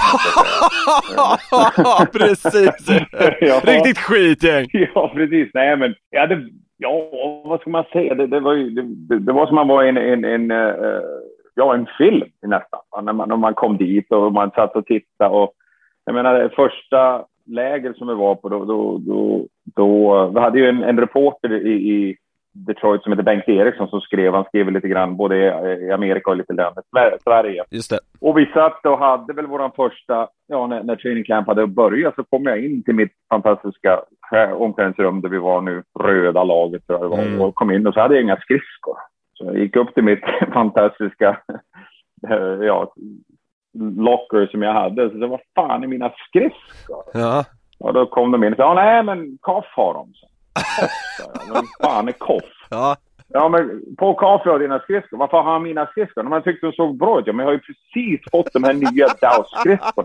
precis. Ja. Riktigt skitgäng. Ja, precis. Nej, men vad ska man säga? Det var som man var en film nästan. När man kom dit och man satt och tittade. Och jag menar, det första läger som vi var på då vi hade ju en reporter i Detroit som heter Bengt Eriksson som han skrev lite grann både i Amerika och lite länder, Sverige. Just det. Och vi satt och hade väl våran första, när training camp hade börjat så kom jag in till mitt fantastiska omklädningsrum där vi var nu, röda laget tror jag det var, och kom in och så hade jag inga skridskor. Så jag gick upp till mitt fantastiska locker som jag hade, så det var fan i mina skridskor. Ja. Och då kom de in och sa, nej men Koff har de. Men fan är Koff? Ja. Ja, men på kaffe och dina skridskor. Varför har han mina skridskor? Man tyckte de såg bra ut. Ja, men jag har ju precis fått de här nya Dow-skridskorna.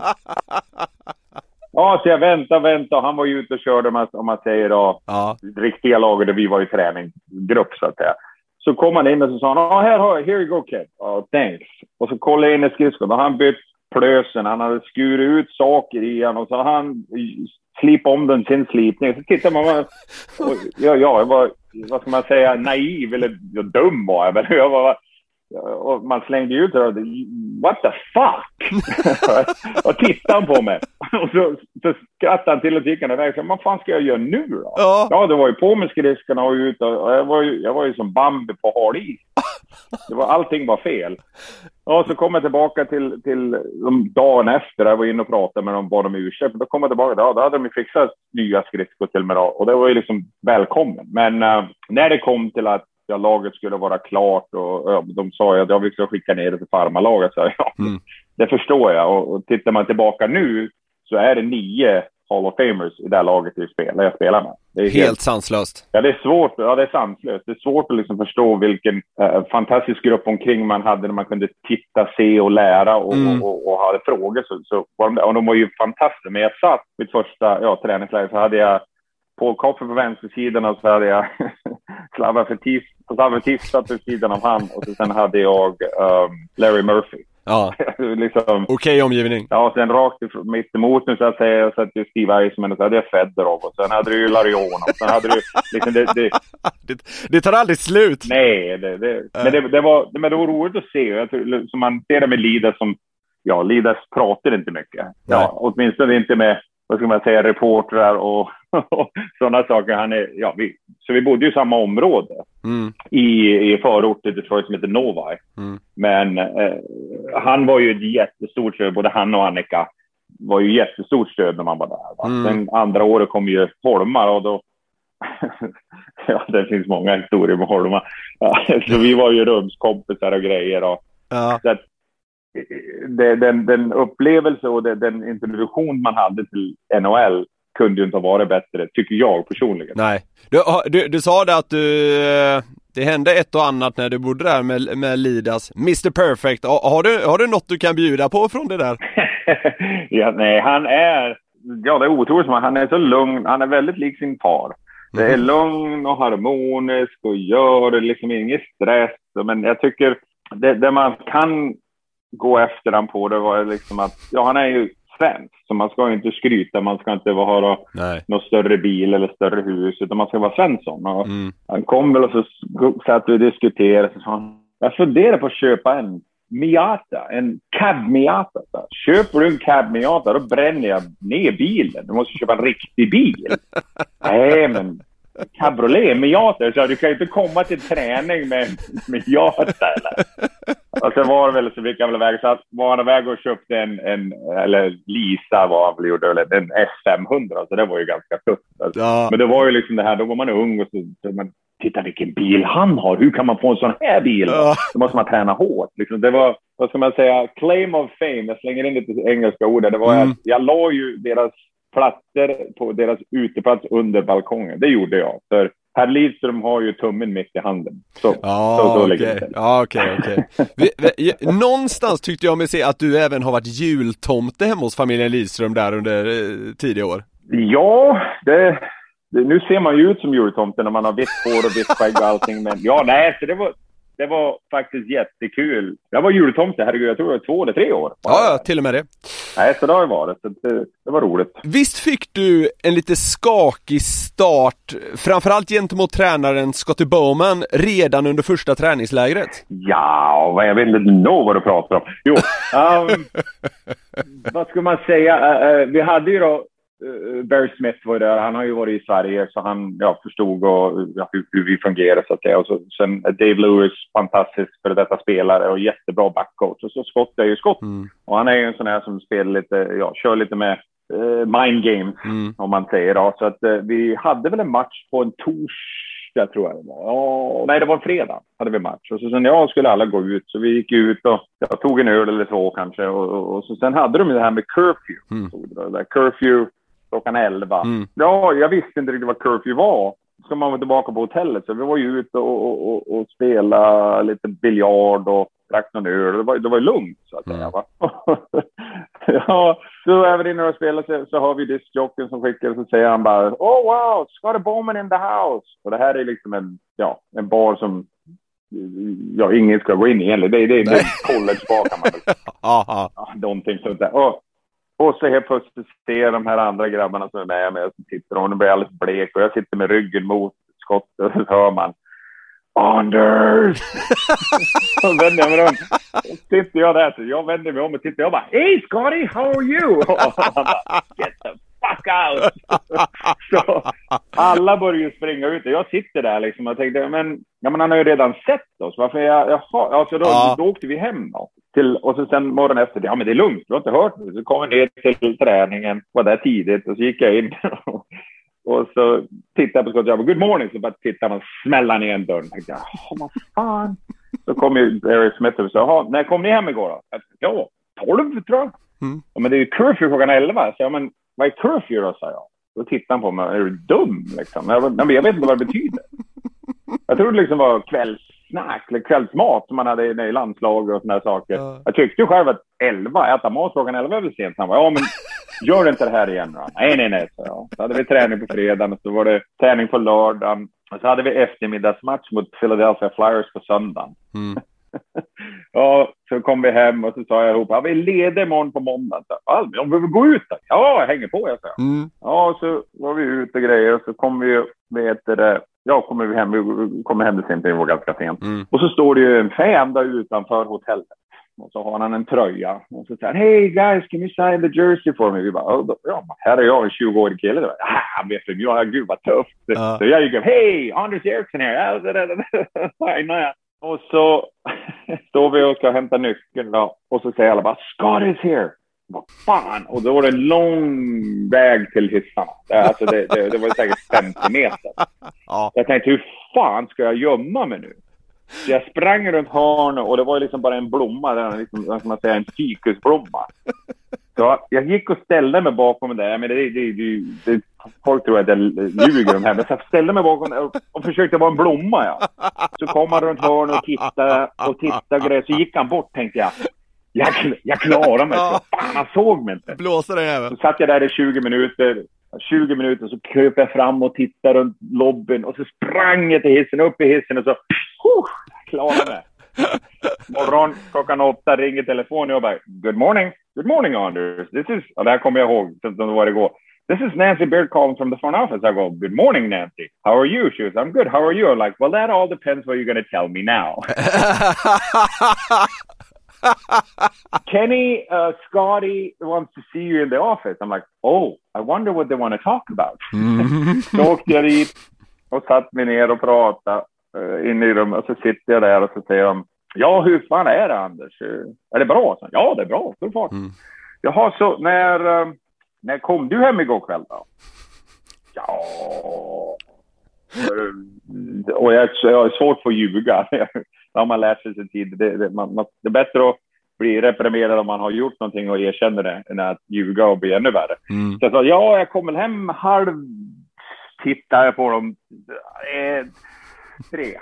Ja, så jag väntade. Han var ju ute och körde, om man säger då, riktiga lager där vi var i träninggrupp så att säga. Så kom han in och så sa han, here you go kid. Thanks. Och så kollade jag in i skridskorna. Han bytt plösen. Han hade skurit ut saker i han och så han slip om den sin slipning. Så tittar man jag var, vad ska man säga, naiv eller dum var jag. Jag var, och man slängde ut det och what the fuck? Och tittade på mig. Och så skrattade han till och tickade iväg. Vad fan ska jag göra nu då? Ja, det var ju på med skridskorna och ut. Och jag var ju som Bambi på hal is. Allting var fel. Och så kom jag tillbaka till dagen efter. Jag var inne och pratade med dem, bad om ursäkt. Då kom jag tillbaka, då hade de ju fixat nya skridskor till mig då. Och det var ju liksom välkommen. Men när det kom till att laget skulle vara klart och de sa att vi ska skicka ner det till farmarlaget. Så det förstår jag. Och tittar man tillbaka nu så är det 9 Hall of Famers i det här laget jag spelar med. Det är helt sanslöst. Ja, det är svårt. Ja, det är sanslöst. Det är svårt att liksom förstå vilken fantastisk grupp omkring man hade när man kunde titta, se och lära och hade frågor. Så var de där. Och de var ju fantastiska. Men jag satt mitt första träningsläger så hade jag Paul Coffey på vänstersidan och så hade jag Slava Fetis satt på sidan av han och sen hade jag Larry Murphy. Ja, liksom, okej omgivning. Ja, sen rakt mitt emot nu så att säga, så att det Steve Eisman och så hade jag Fedorov och sen hade du ju Larion och sen hade du liksom det tar aldrig slut. Nej, men det var roligt att se. Jag tror, som man ser det med Lidas som Lidas pratar inte mycket. Ja, åtminstone inte med, vad ska man säga, reportrar och sådana saker. Så vi bodde ju i samma område i förortet Detroit som heter Novi. Men han var ju ett jättestort stöd, både han och Annika var ju jättestort stöd när man var där. Sen andra året kom ju Holmar och då det finns många historier med Holmar. Så vi var ju rumskompisar och grejer och så att, den upplevelse och den introduktion man hade till NHL kunde ju inte ha varit bättre, tycker jag personligen. Nej. Du sa det att det hände ett och annat när du bodde där med Lidas. Mr. Perfect. Har du något du kan bjuda på från det där? Nej, han är... Ja, det är otroligt. Han är så lugn. Han är väldigt lik sin far. Det är lugn och harmonisk och gör liksom ingen stress. Men jag tycker det man kan gå efter han på det var liksom att han är ju svensk, så man ska inte skryta, man ska inte ha någon större bil eller större hus, utan man ska vara Svensson. Och han kom väl och så satt vi och diskuterade, så sa han, jag funderar på att köpa en Miata, en Cab Miata. Köper du en Cab Miata, då bränner jag ner bilen. Du måste köpa en riktig bil. Nej, men cabriolet, Miata. Så du kan ju inte komma till träning med Miata eller. Och sen var det väl så fick jag väl iväg, så att var han iväg och köpte eller Lisa var han väl gjorde, eller en S500, så det var ju ganska tufft. Alltså. Ja. Men det var ju liksom det här, då var man ung och så man titta vilken bil han har, hur kan man få en sån här bil? Då måste man träna hårt. Liksom, det var, vad ska man säga, claim of fame, jag slänger in lite engelska ord där. Det var att jag la ju deras platser på deras uteplats under balkongen. Det gjorde jag. För Herr Lidström har ju tummen mitt i handen. Så ligger det. Ja, okej. Någonstans tyckte jag mig se att du även har varit jultomte hemma hos familjen Lidström där under tidiga år. Ja, nu ser man ju ut som jultomte när man har vitt hår och vitt skägg och allting. Men så det var faktiskt jättekul. Jag var jultomte, herregud, jag tror det var 2 eller 3 år. Ja, till och med det. Nej, så det har ju varit. Så det var roligt. Visst fick du en lite skakig start, framförallt gentemot tränaren Scotty Bowman, redan under första träningslägret? Ja, jag vet inte vad du pratar om. Jo, vad ska man säga? Vi hade ju då Barry Smith var där, han har ju varit i Sverige så han förstod hur vi fungerar så att säga. Och sen Dave Lewis, fantastisk för detta spelare och jättebra backcoach. Och så Scott är ju Scott. Och han är ju en sån här som spelar lite, kör lite med mind games om man säger då. Så att vi hade väl en match på en torsdag tror jag det var. Nej, det var en fredag hade vi match. Och så sen skulle alla gå ut så vi gick ut och jag tog en öl eller så kanske. Och så sen hade de det här med curfew. Curfew klockan 11. Ja, jag visste inte riktigt vad curfew var. Så man var tillbaka på hotellet. Så vi var ju ute och spela lite biljard och drack någon öl. Det var ju lugnt så att säga, va? Ja, så är vi inne och spelar så har vi diskjocken som skickar och så säger han bara oh wow, Scotty Bowman in the house. Och det här är liksom en bar som ingen ska gå in i egentligen. Det är college-bar kan man väl. Någonting sånt där. Och så helt plötsligt ser de här andra grabbarna som är med mig och så tittar och blir alldeles blek och jag sitter med ryggen mot skottet och så hör man Anders! Så vänder jag mig om. Sitter jag där så jag vänder mig om och tittar och jag bara hey Scotty, how are you? Och han bara get the fuck out! Så alla börjar ju springa ut och jag sitter där liksom och tänkte men han har ju redan sett oss. Varför då åkte vi hem då. Och så sen morgonen efter, men det är lugnt, du har inte hört det. Så kom jag ner till träningen, var där tidigt och så gick jag in och så tittade jag på skottet, jag bara, good morning, så bara tittade man smälla ner en dörr. Jag tänkte, vad fan. Så kom ju Barry Smith och sa, när kom ni hem igår då? Ja, 12 tror jag. Ja, men det är ju curfew klockan 11. Så men vad är curfew då, sa jag. Då tittade han på mig, är du dum liksom? Jag vet inte vad det betyder. Jag tror det liksom var kvällssnack eller kvällsmat som man hade i landslag och såna här saker. Jag tyckte ju själv att 11, äta mat klockan 11 är väl sent. Han var, men gör inte det här igen då. Nej, så ja. Så hade vi träning på fredagen och så var det träning på lördagen. Och så hade vi eftermiddagsmatch mot Philadelphia Flyers på söndagen. Ja, så kom vi hem och så sa jag ihop, vi leder imorgon på måndag. Om vi vill gå ut då? Ja, jag hänger på, jag sa. Ja, så var vi ute och grejer och så kom vi kommer hem till sent, det var ganska sent. Och så står det ju en fan där utanför hotellet. Och så har han en tröja. Och så säger han, hey guys, can you sign the jersey for me? Vi bara, här är jag en 20-årig kille. Vet du, gud vad tufft. Så jag gick upp, hey, Anders Eriksson här. Och så står vi och ska hämta nyckeln då. Och så säger alla bara, Scott is here. Vad fan? Och då var det en lång väg till hissarna. Alltså det var säkert 50 meter. Jag tänkte, hur fan ska jag gömma mig nu? Så jag sprang runt hörn och det var liksom bara en blomma, liksom, vad ska man säga, en fikusblomma. Så jag gick och ställde mig bakom det. Men det folk tror att jag ljuger de här. Men så jag ställde mig bakom och försökte vara en blomma. Ja. Så kom han runt hörn och tittade grejer. Så gick han bort, tänkte jag. Jag klarar mig. Så fan, han såg mig inte. Blåser det även. Så satt jag där i 20 minuter så kröp jag fram och tittade runt lobbyn och så sprang jag till hissen, upp i hissen och så klarade mig. Morgon klockan 8 ringer telefonen och jag bara, good morning Anders, och det här kommer jag ihåg som det var igår. This is Nancy Beard calling from the front office. I go, good morning Nancy, how are you? She goes, I'm good, how are you? I'm like, well that all depends what you're going to tell me now. Kenny, Scotty wants to see you in the office. I'm like, oh, I wonder what they want to talk about. Så åkte jag dit och satt mig ner och pratade inne i rummet. Och så sitter jag där och så säger de, ja, hur fan är det Anders? Är det bra? Så, ja, det är bra. Full fart. Jaha, så när kom du hem igår kväll då? Ja... Och jag är svårt för att ljuga. När man lärt sig sin tid. Det är bättre att bli reprimerad om man har gjort någonting och erkänner det än att ljuga och bli ännu värre. Så jag sa, jag kommer hem halv, tittar jag på dem. 3.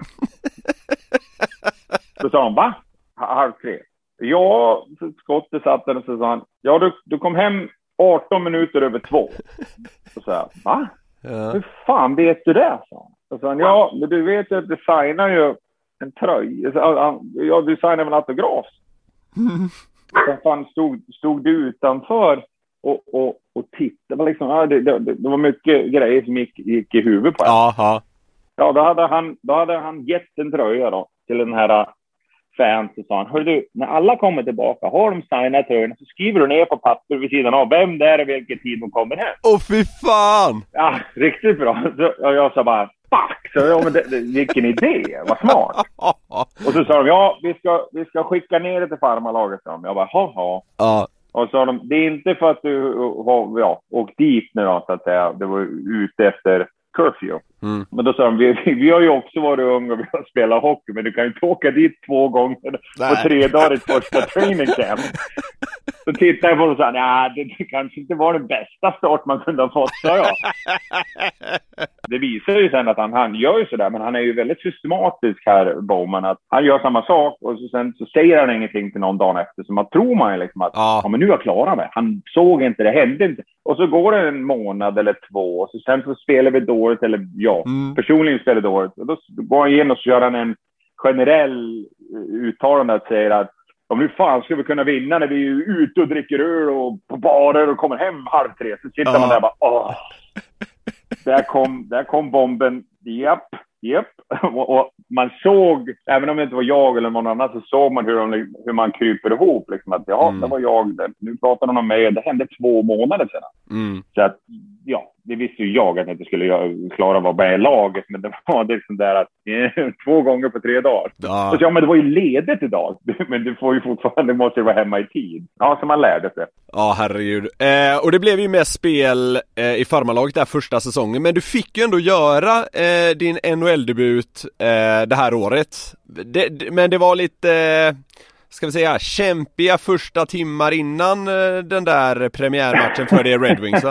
Då sa han, va? 2:30. Ja, skottet satt där och så sa han, ja du kom hem 18 minuter över 2. Så sa jag, va? Ja. Hur fan vet du det? Så sa han, ja, men du vet att du signar ju en tröja. Ja, du signar väl en autograf. Så fan stod du utanför och tittade. Liksom, det var mycket grejer som gick i huvudet på honom. Ja, då hade han gett en tröja då till den här fans och sa han, hör du, när alla kommer tillbaka, har de signat tröjorna så skriver du ner på papper vid sidan av vem det är och vilken tid de kommer hem. Fy fan! Ja, riktigt bra. Så jag sa bara, fuck! Så ja, men vilken idé, vad smart. Och så sa de, ja, vi ska skicka ner det till farmarlaget. Jag bara, ha. Och så sa de, det är inte för att du har åkt dit nu då, så att säga. Det var ute efter curfew. Men då sa de, vi har ju också varit unga och vi har spelat hockey, men du kan ju inte åka dit 2 gånger på 3 dagar i första training camp. Så tittade jag på och sa, det kanske inte var den bästa start man kunde ha fått, sa jag. Det visar ju sen att han gör ju sådär, men han är ju väldigt systematisk här, Bowman, att han gör samma sak och sen så säger han ingenting till någon dag efter, så man tror man ju liksom att men nu har jag klarat mig. Han såg inte, det hände inte. Och så går det en månad eller 2 och så sen så spelar vi dåligt, eller personligen spelar dåligt. Och då går han igen och så gör han en generell uttalande att säga att om nu fan ska vi kunna vinna när vi är ute och dricker öl och på barer och kommer hem 2:30. Så sitter man där och bara, där kom bomben. Japp. Och man såg, även om det inte var jag eller någon annan, så såg man hur man kryper ihop. Liksom, att det var jag. Nu pratar de om mig. Det hände 2 månader sedan. Så att, det visste ju jag att jag inte skulle klara att vara med i laget. Men det var liksom där att 2 gånger på 3 dagar. Och så, men det var ju ledigt idag. Men du får ju fortfarande, måste vara hemma i tid. Ja, så man lärde sig. Ja, herregud. Och det blev ju med spel i farmarlaget där första säsongen. Men du fick ju ändå göra din NHL-debut det här året. Men det var lite, ska vi säga, kämpiga första timmar innan den där premiärmatchen för det Red Wings.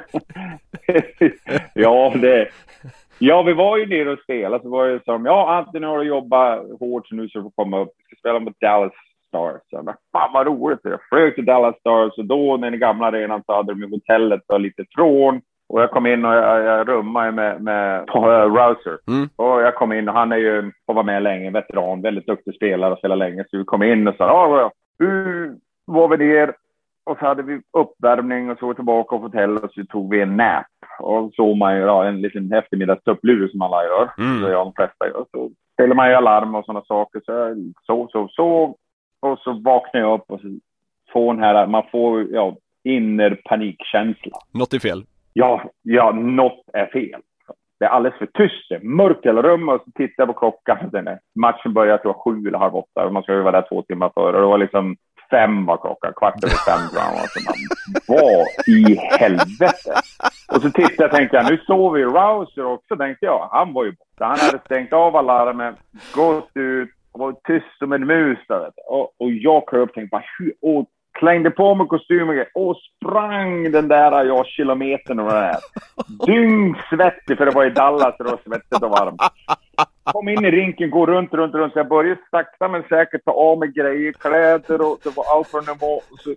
Ja, vi var ju nere och spelade. Så var det som, antingen har du jobbat hårt så nu så får komma upp. Vi ska spela mot Dallas Stars. Så, fan vad roligt. Jag flög till Dallas Stars och då när den gamla arenan så hade de hotellet var lite från. Och jag kom in och jag rummade med Rouser. Och jag kom in och han är ju, får vara med länge, veteran, väldigt duktig spelare och spela länge. Så vi kom in och sa, hur var vi där? Och så hade vi uppvärmning och så tillbaka på hotellet och så tog vi en nap. Och så man ju en liten eftermiddagstupplur som alla gör. Så jag de flesta gör. Så ställer man ju alarm och sådana saker. Så. Och så vaknar jag upp och så får man får inner panikkänsla. Något är fel. Ja, något är fel. Det är alldeles för tyst. Det är mörkt i hela rummet och så tittar jag på klockan. Matchen börjar, jag tror 7 eller 7:30. Och man ska ju vara där 2 timmar före. Och det var liksom 5 var klockan. 4:45. Alltså, vad i helvete? Och så tittade jag och tänkte, nu såg vi Rouser också. Tänkte jag, han var ju borta. Han hade stängt av alarmen, gått ut och var tyst som en mus. Och jag kom upp och tänkte, och klängde på mig kostymen och sprang den där kilometern och det här. Dyngsvettig, för det var i Dallas och det var svettigt och varmt. Kom in i rinken, gå runt. Så jag började sakta men säkert ta av mig grejer, kläder och det var allt från nivå.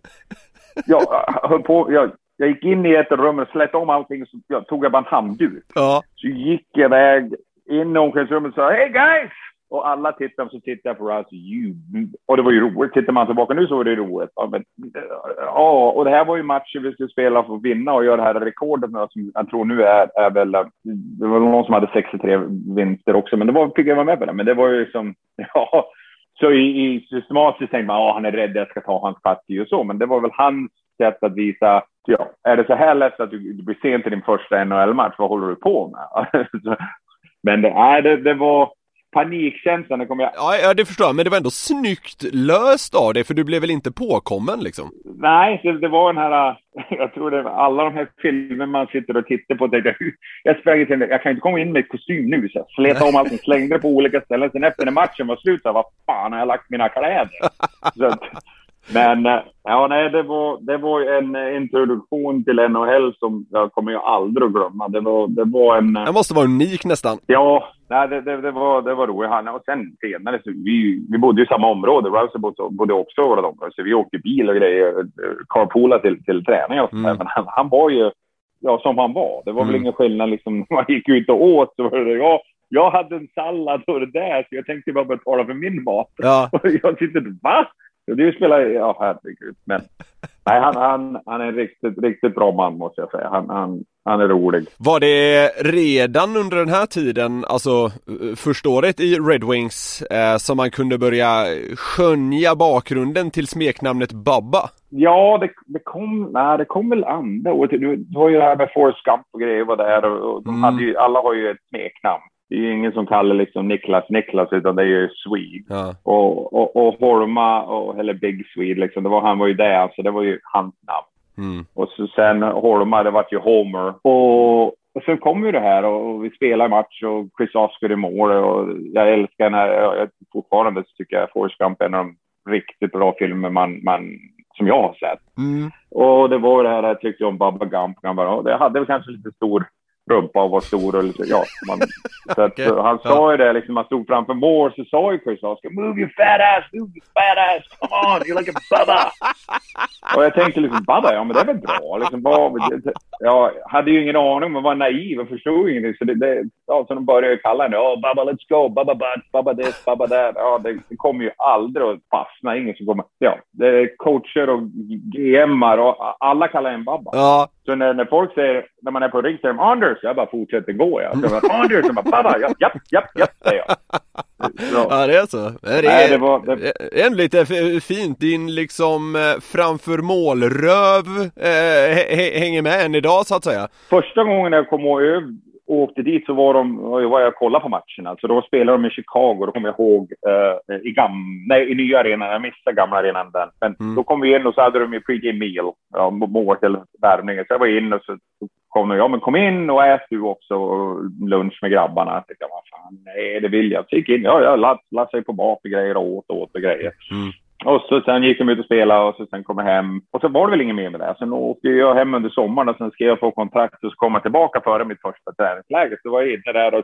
Jag gick in i ett rum och släppte om allting och så tog jag bara en handduk. Så gick jag iväg in i omklädningsrummet och sa, hey guys! Och alla tittade, så tittade jag på Rouse. Och det var ju roligt. Tittar man tillbaka nu så var det roligt. Och det här var ju matchen vi skulle spela för att vinna och göra det här rekordet som jag tror nu är väl, det var någon som hade 63 vinster också, men det fick jag vara med på det. Men det var ju som, så i systematiskt tänkte man, han är rädd, jag ska ta hans parti och så. Men det var väl hans sätt att visa, är det så här lätt att du blir sent till din första NHL-match, vad håller du på med? Men det var panikkänslan. Ja, det förstår jag, men det var ändå snyggt löst av det, för du blev väl inte påkommen liksom? Nej, det var den här, jag tror det var alla de här filmer man sitter och tittar på och tänkte, jag kan inte komma in med ett kostym nu, så jag slet om allting, slängde det på olika ställen, sen efter när matchen var slut, vad fan har jag lagt mina kläder? Men Ja, nej, det var en introduktion till NHL som jag kommer ju aldrig att glömma. Det var en... Det måste vara unik nästan. Ja, nej, det var roligt. Och sen senare, så vi bodde i samma område. Rouse bodde också i våra områden. Så vi åkte bil och grejer, carpoola till träning och sånt där. Men han var ju, ja, som han var. Det var väl ingen skillnad liksom. När man gick ut och åt så var det, jag hade en sallad och det där, så jag tänkte bara betala för min mat. Ja. Och jag tyckte, va? Du spelar, ja herregud. Men nej, han är en riktigt bra man, måste jag säga. Han är rolig. Var det redan under den här tiden, alltså första året i Red Wings, som man kunde börja skönja bakgrunden till smeknamnet Bubba? Ja, det kom väl andra året. Du har ju det här med Forrest Gump och grejer var där, och de hade ju, alla har ju ett smeknamn. Det är ju ingen som kallar liksom Niklas, utan det är ju Swede. Ja. Och Horma, eller Big Swede liksom, han var ju där, så det var ju hans namn. Och så sen Horma, det var ju Homer. Och sen kom ju det här, och vi spelar match, och Chris Oscar i mål, och jag älskar jag fortfarande tycker jag Forrest Gump är en av de riktigt bra filmer man som jag har sett. Och det var det här jag tyckte om Bubba Gump. Det hade väl kanske lite stor rumpa och var stor och lite, ja. Så att, han sa ju det, liksom, han stod framför mål, så sa ju Chris Oscar, move your fat ass, come on, you're like a Bubba. Och jag tänkte liksom, Bubba, ja men det är väl bra. Liksom, jag hade ju ingen aning, men var naiv och förstod ingenting. Så så de började kalla henne, Bubba, let's go, Bubba butt, Bubba this, Bubba that. Ja, det kommer ju aldrig att fastna, ingen som kommer. Ja, det är coacher och GM:ar och alla kallar en Bubba. Ja. Så när folk säger, när man är på rink, säger de Anders, jag bara fortsätter gå. Jag säger Anders, jag bara Bubba, japp, säger jag. Så. Ja, det är så. Det är lite fint. Din liksom framför målröv hänger med än idag, så att säga. Första gången jag kom och åkte dit så var jag och kollade på matcherna. Så då spelade de i Chicago. Då kommer jag ihåg i nya arenan. Jag missade gamla arenan den. Men då kom vi in och så hade de ju pre-game meal. Ja, mål till värvningen. Så jag var in och så kom de. Ja, men kom in och ät du också lunch med grabbarna. Jag tänkte, vad fan, nej, det vill jag. Så gick in. Ja, jag lade sig på mat och grejer och åt och grejer. Och så sen gick de ut och spelade, och så sen kom jag hem. Och så var det väl ingen mer med det. Sen åkte jag hem under sommaren, och sen skrev jag på kontrakt och så kom jag tillbaka före mitt första träningsläge. Så var jag inne där och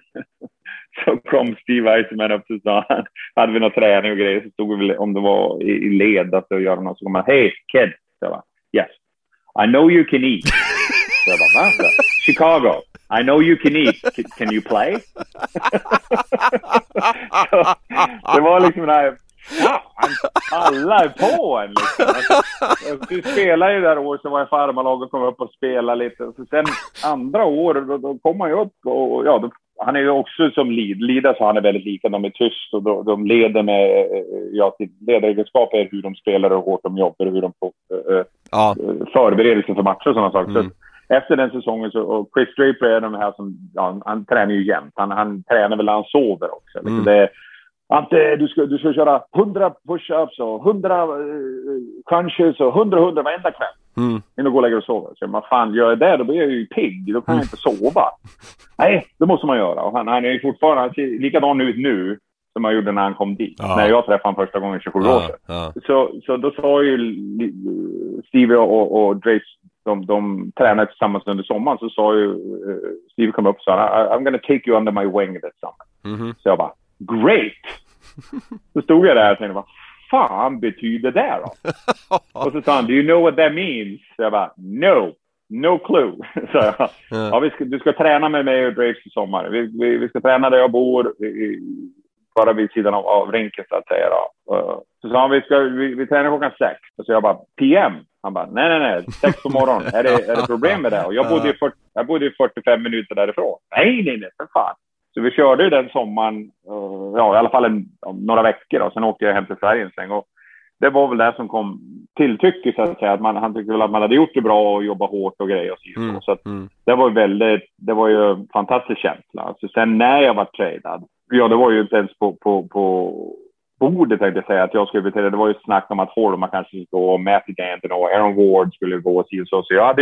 så kom Steve Eisenman upp och sa, hade vi någon träning och grejer, så stod vi väl, om det var i led att göra något, så kom man, hey kid, så jag bara, yes, I know you can eat. Så jag bara, va? Chicago, I know you can eat, can you play? Så, det var liksom den här, ja, alla är på en liksom. Du spelar ju där år, så var jag farmarlag och kom upp och spela lite. Så sen andra år då kom man ju upp, och ja, han är ju också som leader, så han är väldigt lika. De är tyst, och de leder med ledaregenskaper, hur de spelar och hur hårt de jobbar och hur de får förbereder sig för matcher och sådana saker. Så efter den säsongen och Chris Draper är de här som, ja, han tränar ju jämt. Han tränar väl när han sover också. Liksom det är, att du ska köra 100 push-ups och 100 crunches och 100 varenda kväll. Innan du går och lägger och sover. Så man fan, gör jag det, då blir jag ju pigg. Då kan jag inte sova. Nej, det måste man göra. Och han är ju fortfarande, han ser likadan ut nu som han gjorde när han kom dit. När jag träffade honom första gången 27 år sedan. Så då sa ju Steve och Drace, de tränade tillsammans under sommaren. Så sa ju Steve kom upp och sa, I'm gonna take you under my wing this summer. Så jag bara, great! Så stod jag där och tänkte, vad fan betyder det då? Och så sa han, do you know what that means? Så jag bara, no clue. Så jag, du ska träna med mig och Drake i sommar. Vi ska träna där jag bor, bara vid sidan av rinken, så att säga då. Så sa han, vi tränar klockan 6. Så jag bara, PM? Han bara, nej, 6 på morgonen. Är det problem med det? Och jag bodde ju 45 minuter därifrån. Nej, för fan. Så vi körde ju den sommaren, i alla fall några veckor. Och sen åkte jag hem till Sverige en sväng. Och det var väl det som kom till tycke, så att säga. Att han tyckte väl att man hade gjort det bra och jobbat hårt och grejer och så. Så att det var ju en fantastisk känsla. Så sen när jag var tradad, det var ju inte ens på bordet, tänkte jag säga, att jag skulle betala. Det var ju snack om att Holma kanske skulle gå, och Matty Danton och Aaron Ward skulle gå och så. Så jag hade ju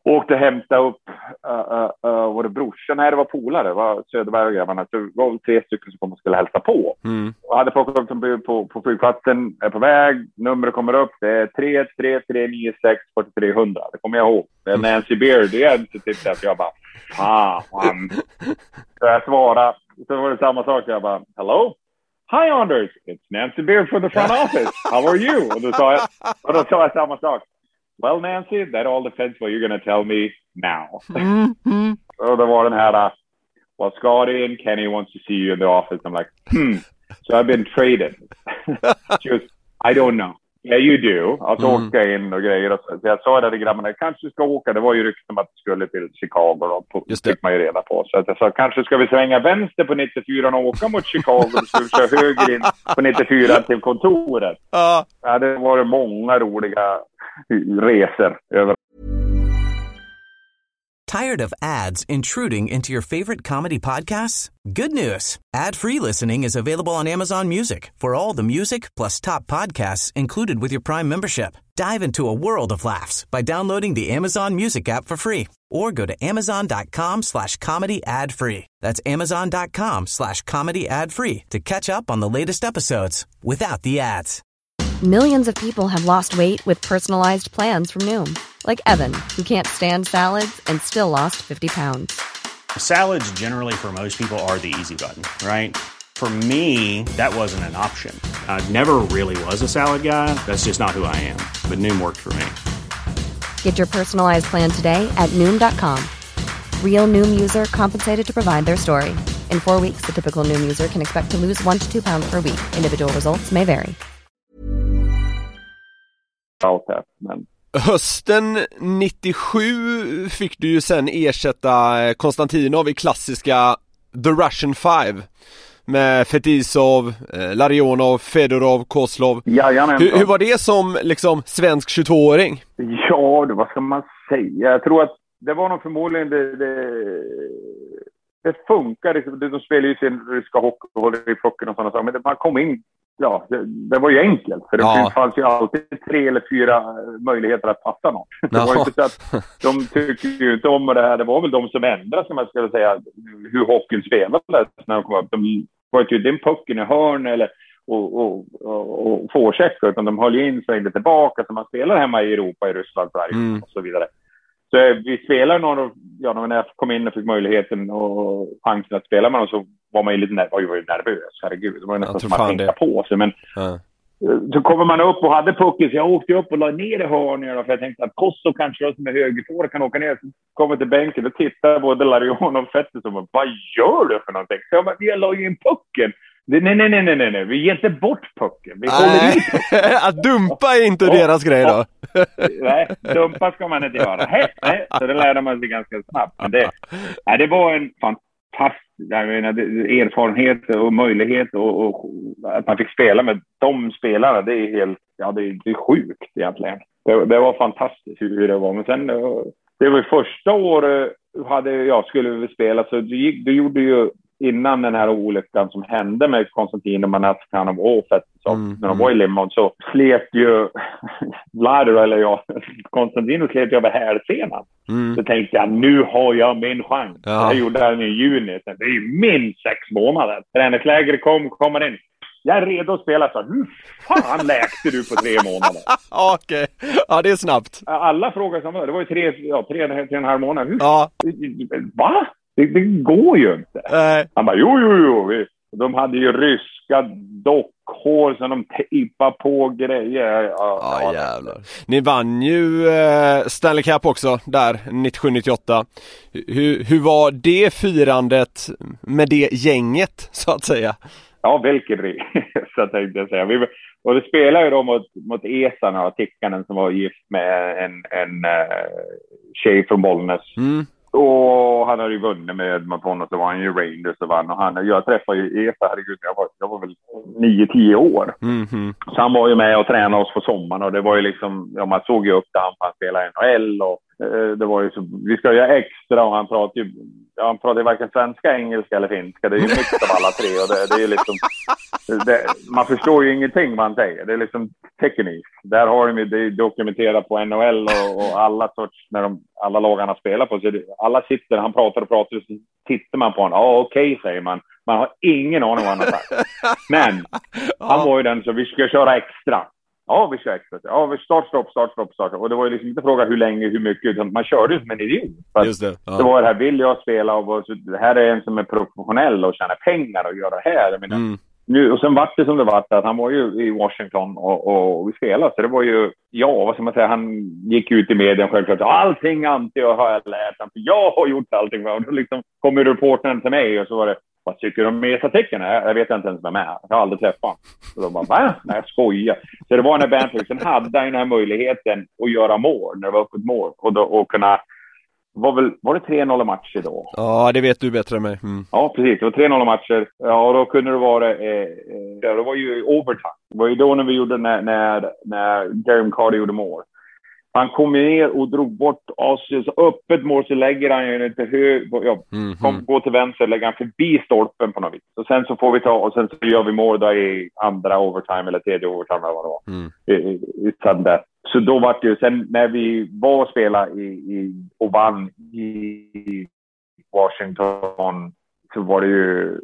åkte och hämtade upp var det brorsan? Nej, det var polare. Det var Söderberg och grabbarna. Det var 3 stycken som kom och skulle hälsa på. Och hade plockat upp dem på flygplatsen. Är på väg. Numret kommer upp. Det är 33396 4300. Det kommer jag ihåg. Det är Nancy Beard. Det är inte typ att jag bara fan. Så jag svarade. Så var det samma sak. Jag bara, hello? Hi Anders, it's Nancy Beard from the front office. How are you? Och då sa jag samma sak. Well, Nancy, that all depends what you're going to tell me now. Och då var den här, well, Scotty and Kenny wants to see you in the office. I'm like, so I've been traded. She goes, I don't know. Yeah, you do. Alltså åka in och grejer. Och så jag sa det till grabbarna, kanske ska åka. Det var ju rykten om att du skulle till Chicago. Då fick man ju reda på. Så jag sa, kanske ska vi svänga vänster på 94 och åka mot Chicago. Och så ska vi köra höger in på 94 till kontoret. Ja, det var många roliga resor över. Tired of ads intruding into your favorite comedy podcasts? Good news. Ad-free listening is available on Amazon Music for all the music plus top podcasts included with your Prime membership. Dive into a world of laughs by downloading the Amazon Music app for free or go to amazon.com/comedy ad-free. That's amazon.com/comedy ad-free to catch up on the latest episodes without the ads. Millions of people have lost weight with personalized plans from Noom. Like Evan, who can't stand salads and still lost 50 pounds. Salads generally for most people are the easy button, right? For me, that wasn't an option. I never really was a salad guy. That's just not who I am. But Noom worked for me. Get your personalized plan today at Noom.com. Real Noom user compensated to provide their story. In 4 weeks, the typical Noom user can expect to lose 1 to 2 pounds per week. Individual results may vary. Hösten 97 fick du ju sen ersätta Konstantinov i klassiska The Russian Five med Fetisov, Larionov, Fedorov, Kozlov. Hur var det som liksom svensk 22-åring? Ja, vad ska man säga? Jag tror att det var nog förmodligen det funkar. De spelar ju sin ryska hockey och håller i pucken och sådana saker. Men man kom in, ja, det var ju enkelt. För det fanns ju alltid 3 eller 4 möjligheter att passa något. Det var ju inte så att de tycker ju inte om det här. Det var väl de som ändrade, som jag skulle säga, hur hockeyn spelades när de kom upp. De var ju inte den pucken i hörn eller och forecheckar, utan de höll ju in svängde tillbaka som man spelar hemma i Europa, i Ryssland, Sverige och så vidare. Så vi spelade när jag kom in och fick möjligheten och chansen att spela med dem, så var man ju lite nervös. Herregud, det var nästan som att tänka på sig. Men så kommer man upp och hade pucken, så jag åkte upp och la ner i hörnet, för jag tänkte att Kosso kanske som är högerfår kan åka ner. Så kommer till bänken och tittar både Larion och Fettes och bara, vad gör du för någonting? Så jag bara, jag la ju in pucken. Nej, vi ger inte bort pucken. Vi håller i pucken. Att dumpa är inte deras grej då. Nej, dumpa ska man inte göra. Nej, så det lärde man sig ganska snabbt. Men det var en fantastisk erfarenhet och möjlighet och att man fick spela med de spelarna. Det är helt, det är sjukt egentligen. Det var fantastiskt hur det var. Men sen, det var första året skulle vi spela, så det gjorde ju innan den här olyckan som hände med Konstantin och Manatkanov och Fetisov när de var i Limon, så slet ju Vlado eller jag Konstantin slet ju över hälsenan. Så tänkte jag, nu har jag min chans. Jag gjorde det i juni. Det är ju minst 6 månader. Träningsläger kommer in. Jag är redo att spela, så hur fan läkte du på 3 månader? Okej, ja det är snabbt. Alla frågor samma, det var ju 3,5 månader. Va? Det går ju inte. Han bara, jo. De hade ju ryska dockhår som de tejpade på grejer. Ja, jävlar. Ni vann ju Stanley Cup också där, 97-98. Hur var det firandet med det gänget, så att säga? Ja, vilket så tänkte jag säga. Och det spelade ju då mot Esan och Tikkanen som var gift med en tjej från Bollnäs. Och han hade ju vunnit med honom, så var han ju Rangers och vann. Och jag träffade ju Esa, herregud, jag var väl 9-10 år. Så han var ju med och tränade oss på sommaren. Och det var ju liksom, man såg ju upp där han spelade NHL. Och Det var ju så, vi ska göra extra, och han pratar ju varken svenska, engelska eller finska. Det är ju mix av alla tre, och det är ju liksom man förstår ju ingenting vad han säger. Det är liksom teknik. Där har de ju det dokumenterat på NHL och alla sorts, när alla lagarna spelar på, så alla sitter, han pratar och så tittar man på honom. Okej, säger man. Man har ingen aning vad han har sagt. Men han var ju den, så vi ska köra extra. Ja, vi kör extra. Ja, vi start. Och det var ju liksom inte fråga hur länge, hur mycket, utan man körde ju som en idiot. Just det. Ja. Det var det här, vill jag spela, och så, det här är en som är professionell och tjänar pengar och gör det här. Jag menar, nu, och sen var det som det var, att han var ju i Washington och vi spelade, så det var ju, vad ska man säga, han gick ut i media självklart, allting anti och har jag lärt han, för jag har gjort allting, och då liksom kom ju reportern till mig och så var det, vad tycker du om Mesa-tecken? Jag vet inte ens vem är. Jag har aldrig träffat honom. Så de bara, nej, jag skojar. Så det var när Bantwixen hade den här möjligheten att göra mål, när det var öppet mål. Och kunna, var det 3-0 matcher då? Ja, det vet du bättre än mig. Ja, precis. Det var 3-0 matcher. Ja, och då kunde det vara, det var ju overtime. Det var ju då när vi gjorde, när Jeremy Carter gjorde mål. Han kom ner och drog bort oss, så öppet mål, så lägger han ju inte gå till vänster, lägger han förbi stolpen på något vis. Och sen så får vi ta, och sen så gör vi mål då i andra overtime eller tredje overtime eller vad det var. Så då var det ju, sen när vi var och spelade och vann i Washington, så var det ju,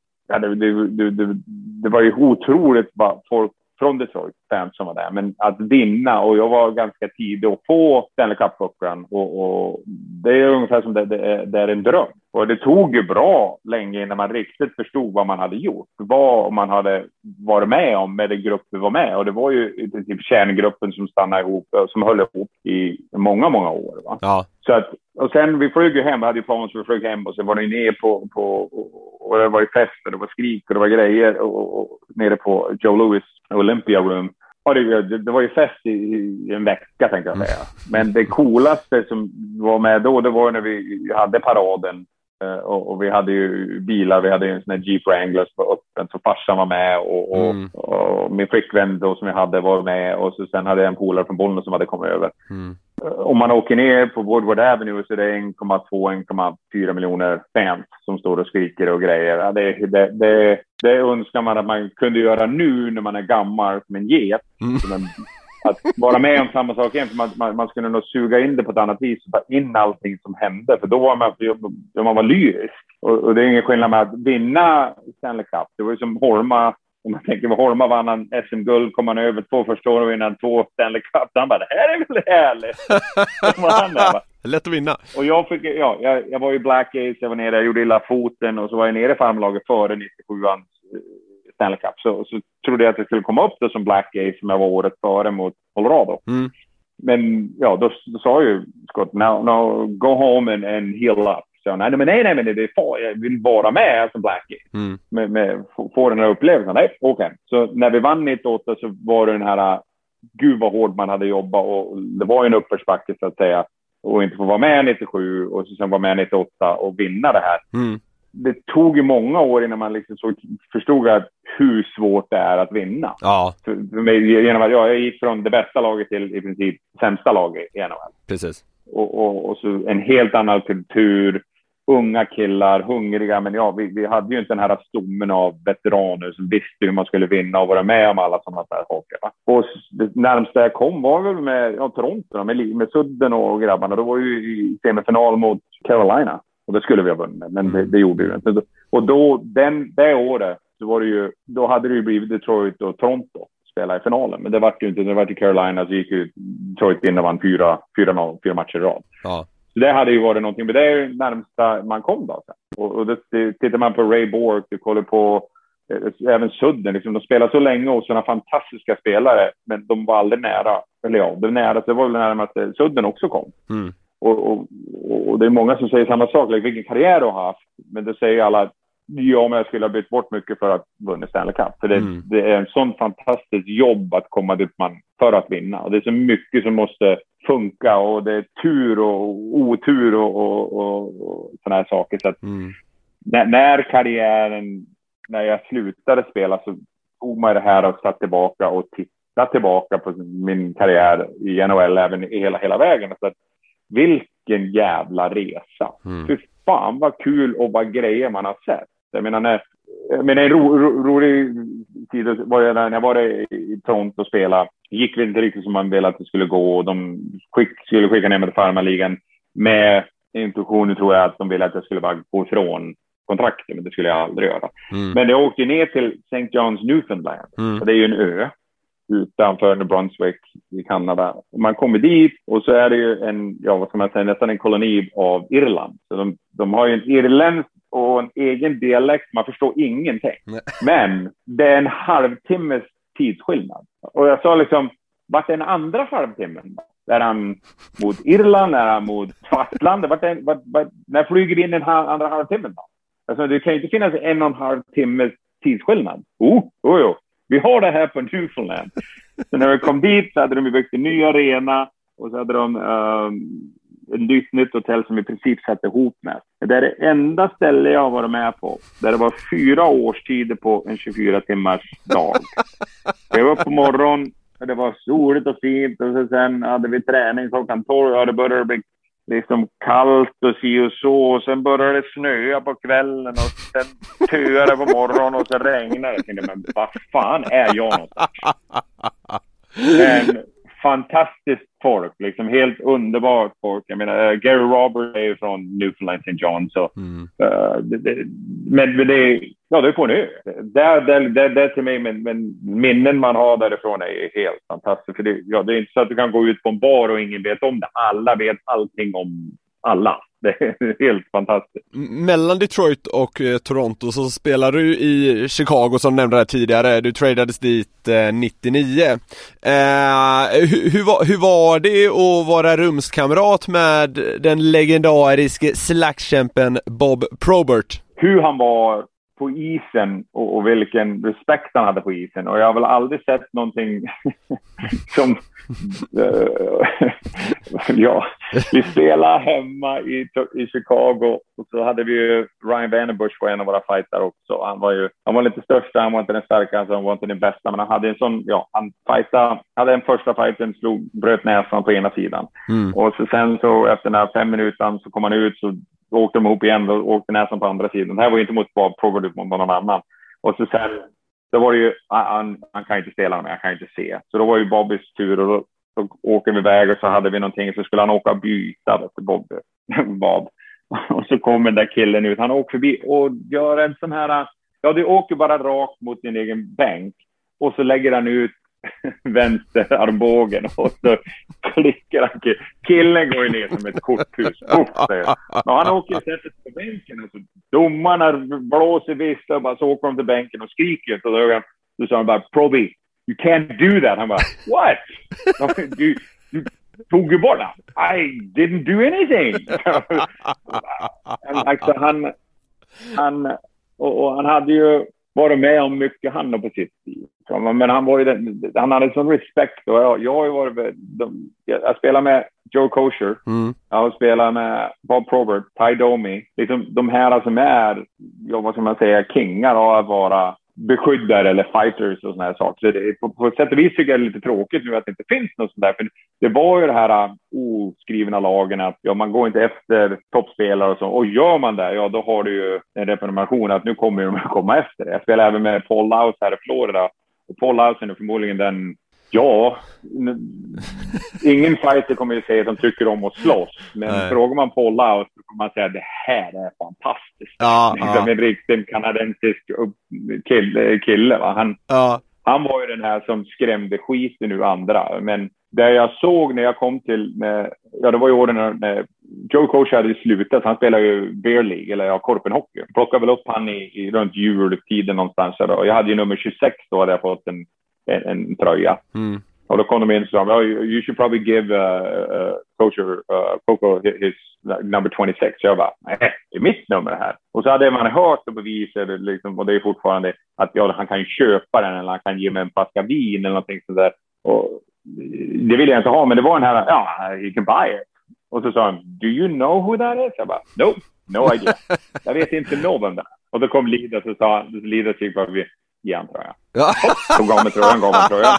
det var ju otroligt vad folk från Detroit, fans som var där. Men att vinna, och jag var ganska tidig att få Stanley Cup-pucken, och det är ungefär som det är en dröm. Och det tog ju bra länge innan man riktigt förstod vad man hade gjort. Vad man hade varit med om med den grupp vi var med. Och det var ju i princip kärngruppen som stannade ihop, som höll ihop i många, många år. Va? Ja. Så att, och sen vi flög ju hem, vi hade ju planer så vi flög hem, och sen var det ner på och det var ju fest, och det var skrik och det var grejer, och nere på Joe Louis Olympia Room. Och det var ju fest i en vecka, tänkte jag säga. Men det coolaste som var med då, det var när vi hade paraden. Och vi hade ju bilar, vi hade ju en sån här Jeep Wrangler som var öppen, så farsan var med, och min flickvän då som jag hade var med, och så sen hade jag en polare från Bollnäs som hade kommit över. Om man åker ner på Woodward Avenue, så är det 1,2-1,4 miljoner fans som står och skriker och grejer. Ja, det önskar man att man kunde göra nu när man är gammal som en get. Att vara med om samma sak igen, för man skulle nog suga in det på ett annat vis och ta in allting som hände, för då var man var lyrisk. Och det är ingen skillnad med att vinna Stanley Cup. Det var ju som Holma, om man tänker vad Holma vann han SM-guld, kom han över 2 första år och innan 2 Stanley Cup. Han bara, det här är väl härligt. Lätt att vinna. Och jag var ju Black Ace, jag var nere, jag gjorde illa foten, och så var jag nere i farmlaget före 97an Stanley Cup. Så trodde jag att jag skulle komma upp det som Black Ace, som jag var året före mot Colorado. Men då sa ju Scott, now go home and heal up. Så nej, men det är far, jag vill vara med som Black Ace. Med få den här upplevelsen. Nej, okej. Så när vi vann 98 så var det den här, gud vad hård man hade jobbat, och det var ju en uppförsbacke så att säga, och inte få vara med 97 och sen vara med 98 och vinna det här. Det tog ju många år innan man liksom förstod att hur svårt det är att vinna. Ja. För mig, genom att jag gick från det bästa laget till i princip sämsta laget i NHL. Precis. Och så en helt annan kultur, unga killar, hungriga, men vi hade ju inte den här stommen av veteraner som visste hur man skulle vinna och vara med om alla sådana här saker. Va? Och det närmaste jag kom var väl med Toronto, med Sudden och grabbarna. Då var ju i semifinal mot Carolina. Och det skulle vi ha vunnit, men det gjorde vi inte. Och då, det året, så var det ju, då hade det ju blivit Detroit och Toronto spela i finalen. Men det var ju inte, det var till Carolina, så gick ju Detroit in och vann 4 matcher i rad. Ja. Så det hade ju varit någonting, men det är ju närmsta man kom då. Och tittar man på Ray Bork, du kollar på även Sudden, liksom, de spelar så länge och sådana fantastiska spelare, men de var aldrig nära. Eller det var väl närmast att Sudden också kom. Och det är många som säger samma sak, vilken karriär du har haft, men det säger alla, men jag skulle ha bytt bort mycket för att vinna Stanley Cup, för det är en sån fantastisk jobb att komma dit man för att vinna, och det är så mycket som måste funka, och det är tur och otur och såna här saker, så att när jag slutade spela så tog man det här och satt tillbaka och tittade tillbaka på min karriär i NHL även i hela vägen, så att vilken jävla resa. Fy fan vad kul och vad grejer man har sett. Jag menar, en rolig tid var det när jag var i Toronto och spelade. Det gick väl inte riktigt som man ville att det skulle gå. Och de skulle skicka ner med farmarligan med intuitionen, tror jag, att de ville att jag skulle bara gå ifrån kontraktet, men det skulle jag aldrig göra. Men jag åkte ner till St. John's, Newfoundland. Och det är ju en ö utanför New Brunswick i Kanada. Man kommer dit och så är det ju nästan en koloni av Irland. Så de har ju en irländsk och en egen dialekt. Man förstår ingenting. Men det är en halvtimmes tidsskillnad. Och jag sa liksom, vart är den andra halvtimmen? Är han mot Irland? Är han mot Svartland? När flyger vi in den andra halvtimmen då? Alltså, det kan ju inte finnas 1,5 timmes tidsskillnad. Vi har det här på Newfoundland. Så när vi kom dit så hade de byggt en ny arena och så hade de ett nytt hotell som i princip satt ihop med. Det är det enda ställe jag har varit med på där det var 4 årstider på en 24 timmars dag. Jag var på morgon och det var soligt och fint och så sen hade vi träning klockan 12 och det började bli liksom kallt och så och sen började det snöa på kvällen och sen töade det på morgonen och så regnade det. Men vad fan är jag någonstans? Men fantastiskt folk, liksom helt underbart folk. Jag menar, Gary Roberts är ju från Newfoundland St. John, så men det är på en ö. Där till mig, men minnen man har därifrån är helt fantastiskt. För det är inte så att du kan gå ut på en bar och ingen vet om det. Alla vet allting om alla. Det är helt fantastiskt. Mellan Detroit och Toronto så spelar du i Chicago som nämnde här tidigare. Du tradades dit 99. Hur var det att vara rumskamrat med den legendariske slagskämpen Bob Probert? Hur han var på isen och vilken respekt han hade på isen. Och jag har väl aldrig sett någonting som... vi spelade hemma i Chicago och så hade vi ju Ryan Vandenbush var en av våra fighter också. Han var lite största, han var inte den starkaste, han var inte den bästa, men han hade en sån, han hade en första fighten, bröt näsan på ena sidan. Och så sen så efter den här 5 minuter så kom han ut, så åkte de ihop igen och åkte näsan på andra sidan. Det här var ju inte mot Bob Probert mot någon annan. Och så sen då var det ju, han kan inte spela med, jag kan inte se. Så då var ju Bobbys tur och då åker vi iväg och så hade vi någonting, så skulle han åka och byta till Bob. Och så kommer den där killen ut, han åker förbi och gör en sån här, du åker bara rakt mot din egen bänk och så lägger han ut vänster armbågen och så klickar han. Killen går ju ner som ett korthus. Men han åker och sätter sig på bänken och så domarna blåser visst och bara så åker de till bänken och skriker. Så sa han bara, Proby, you can't do that. Han bara, what? Du tog ju bort det. I didn't do anything. Han hade ju varit med om mycket han på sitt liv. Men han hade sån respekt. Och jag spelar med Joe Kosher. Jag har spelat med Bob Probert, Ty Domi. Liksom de här som är, vad ska man säga, kingar av att vara beskyddare eller fighters och såna här saker. Så det, på sätt och vis tycker jag det är lite tråkigt nu att det inte finns något sånt där. För det var ju det här oskrivna lagen att man går inte efter toppspelare och så. Och gör man det, då har du ju en reformation att nu kommer de att komma efter det. Jag spelar även med Paul Laus här i Florida. Och Paul Laus är förmodligen den, ingen fighter kommer ju säga att de tycker om att slåss. Men frågar man Paul Laus så kommer man säga att det här är fantastiskt. En riktigt kanadensisk kille. Va? Han var ju den här som skrämde skiten ur andra. Men det jag såg när jag kom till, det var ju åren när Joe Coach hade slutat. Han spelade ju Bear League, eller korpenhockey. Plockade väl upp han i runt jultiden någonstans. Och jag hade ju nummer 26, då hade jag fått en tröja. Och då kom de in och sa, you should probably give Coco his number 26. Så jag bara, nej, det är mitt nummer här. Och så hade man hört och bevisat liksom, och det är fortfarande att han kan köpa den eller han kan ge mig en flaska vin eller någonting sådär. Och det vill jag inte ha, men det var den här, you can buy it. Och så sa han, do you know who that is? Jag bara, no idea. Jag vet inte någon vem det är. Och då kom Lidas och sa, Lidas gick bara, igen tror jag. Tog av mig tröjan.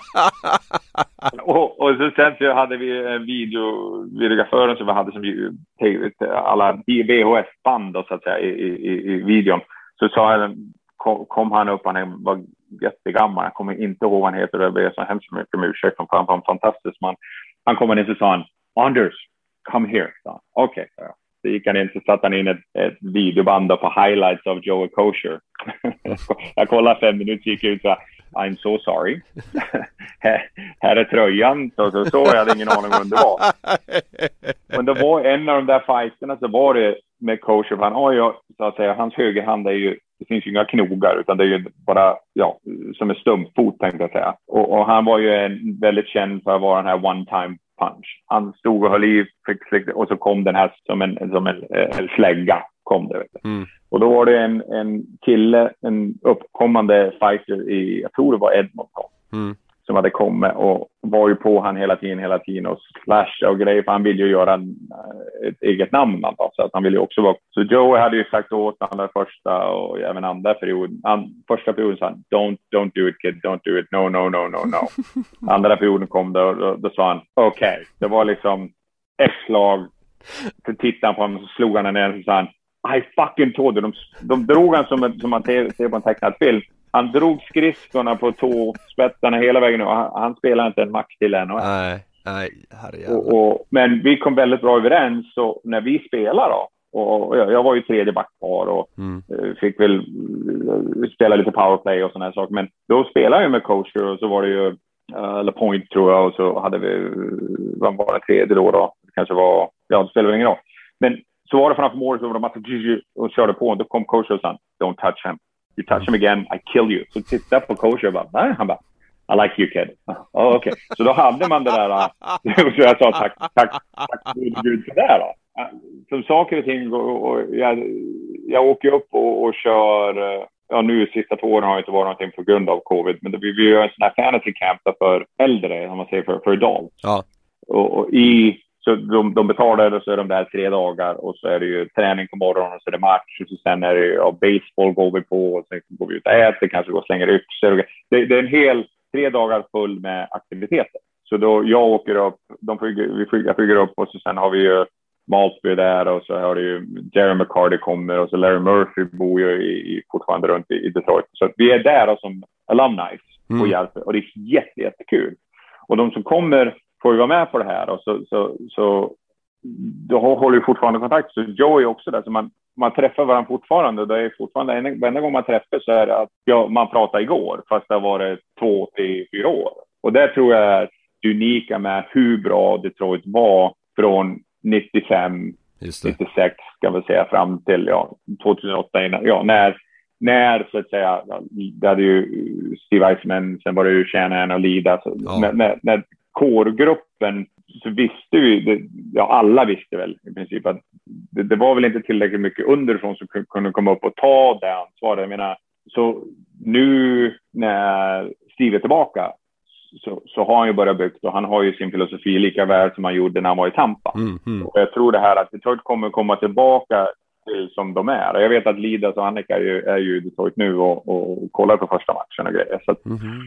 Och så sen så hade vi en videografiren som vi hade som alla VHS-band så att säga i videon. Så kom han upp, han var jättegammal, jag kommer inte ihåg vad han heter, det blev så hemskt mycket om ursäkt, han var en fantastisk man. Han kom in och sa han, Anders, come here. Okej. Så gick han in, så satt han in ett videoband på highlights av Joey Kocur. Jag kollade 5 minuter, gick ut och sa, I'm so sorry. Här är tröjan. Så jag hade ingen aning om det var. Men det var en av de där fighterna, så var det med Kocur. Så att säga, hans högerhand är ju, det finns ju inga knogar, utan det är ju bara som en stumpfot tänkte jag säga. Och han var ju väldigt känd för att vara den här one-time punch. Han stod och höll i, och så kom den här som en slägga kom det. Och då var det en kille, en uppkommande fighter i, jag tror det var Edmonton, som hade kommit och var ju på han hela tiden och slash och grejer, för han ville ju göra ett eget namn så att han ville ju också vara. Så Joey hade ju sagt åt han där första och även andra perioden. Första perioden sa han, don't do it kid, don't do it, no. Andra perioden kom då sa han, okej. Det var liksom ett slag, så tittade han på honom, så slog han ner och sa han, I fucking told you. De drog han som man ser på en tecknad film. Han drog skridskorna på tåspetsarna hela vägen och han spelar inte en match till än. Nej, men vi kom väldigt bra överens, så när vi spelar då, och jag var ju tredje backpar och fick väl spela lite powerplay och såna här saker, men då spelade jag med Kocur och så var det ju LaPointe tror jag, och så hade vi, vad var det tredje då? Det kanske var, det spelade ingen roll. Men så var det framför målet, så var det massa och körde på, och då kom Kocur och sa, don't touch him. You touch him again, I kill you. Så tittade på Kocur och bara, nej, han bara, I like you kid. Okej. Så då hade man det där, så jag sa tack Gud för det då. Som saker och ting, och jag åker upp och kör, nu sista 2 åren har det inte varit någonting på grund av covid, men vi gör en sån här fantasy camp för äldre, om man säger för adults. Ja. Och så de betalar, och så är de där 3 dagar, och så är det ju träning på morgonen, och så är det match, och så sen är det ju baseball går vi på, och sen går vi ut och äter, kanske går och slänger yxor. Det är en hel 3 dagar full med aktiviteter. Så då jag åker upp, jag flyger upp, och så sen har vi ju Maltby där, och så har det ju Jerry McCarty kommer, och så Larry Murphy bor ju fortfarande runt i Detroit. Så vi är där då, som alumni och hjälper, och det är jättekul. Och de som kommer får ju vara med på det här, och så då håller ju fortfarande kontakt. Så Joey är också där, så man träffar varandra fortfarande. Det är fortfarande, varenda gång man träffar så är det att man pratade igår, fast det var det 2, 3, 4 år. Och det tror jag är unika med hur bra Detroit var från 95, 96 ska vi säga, fram till 2008 innan, när så att säga, det hade ju Steve Eisman, sen var det ju Shanahan och Lida, så när core-gruppen, så visste vi, alla visste väl i princip att det var väl inte tillräckligt mycket underifrån som kunde komma upp och ta det ansvaret. Jag menar, så nu när Steve är tillbaka, så har han ju börjat byggt, och han har ju sin filosofi lika väl som han gjorde när han var i Tampa. Och jag tror det här att Detroit kommer komma tillbaka till som de är. Jag vet att Lidas och Annika är ju i Detroit nu och kollar på första matchen och grejer. Så att,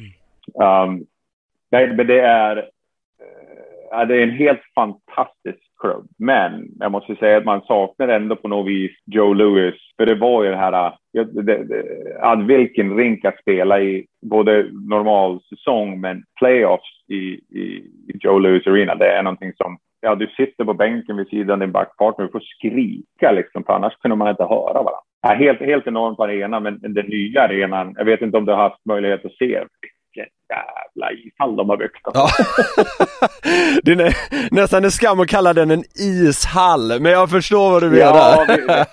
det är en helt fantastisk klubb. Men jag måste säga att man saknar ändå på något vis Joe Louis. För det var ju det här, att vilken rink att spela i både normal säsong, men playoffs i Joe Louis Arena. Det är någonting som, du sitter på bänken vid sidan din backpartner och får skrika liksom, för annars kunde man inte höra varandra. Helt enormt arena, men den nya arenan, jag vet inte om du har haft möjlighet att se jävla ishall de har byggt. Ja. Det är nästan en skam att kalla den en ishall, men jag förstår vad du menar.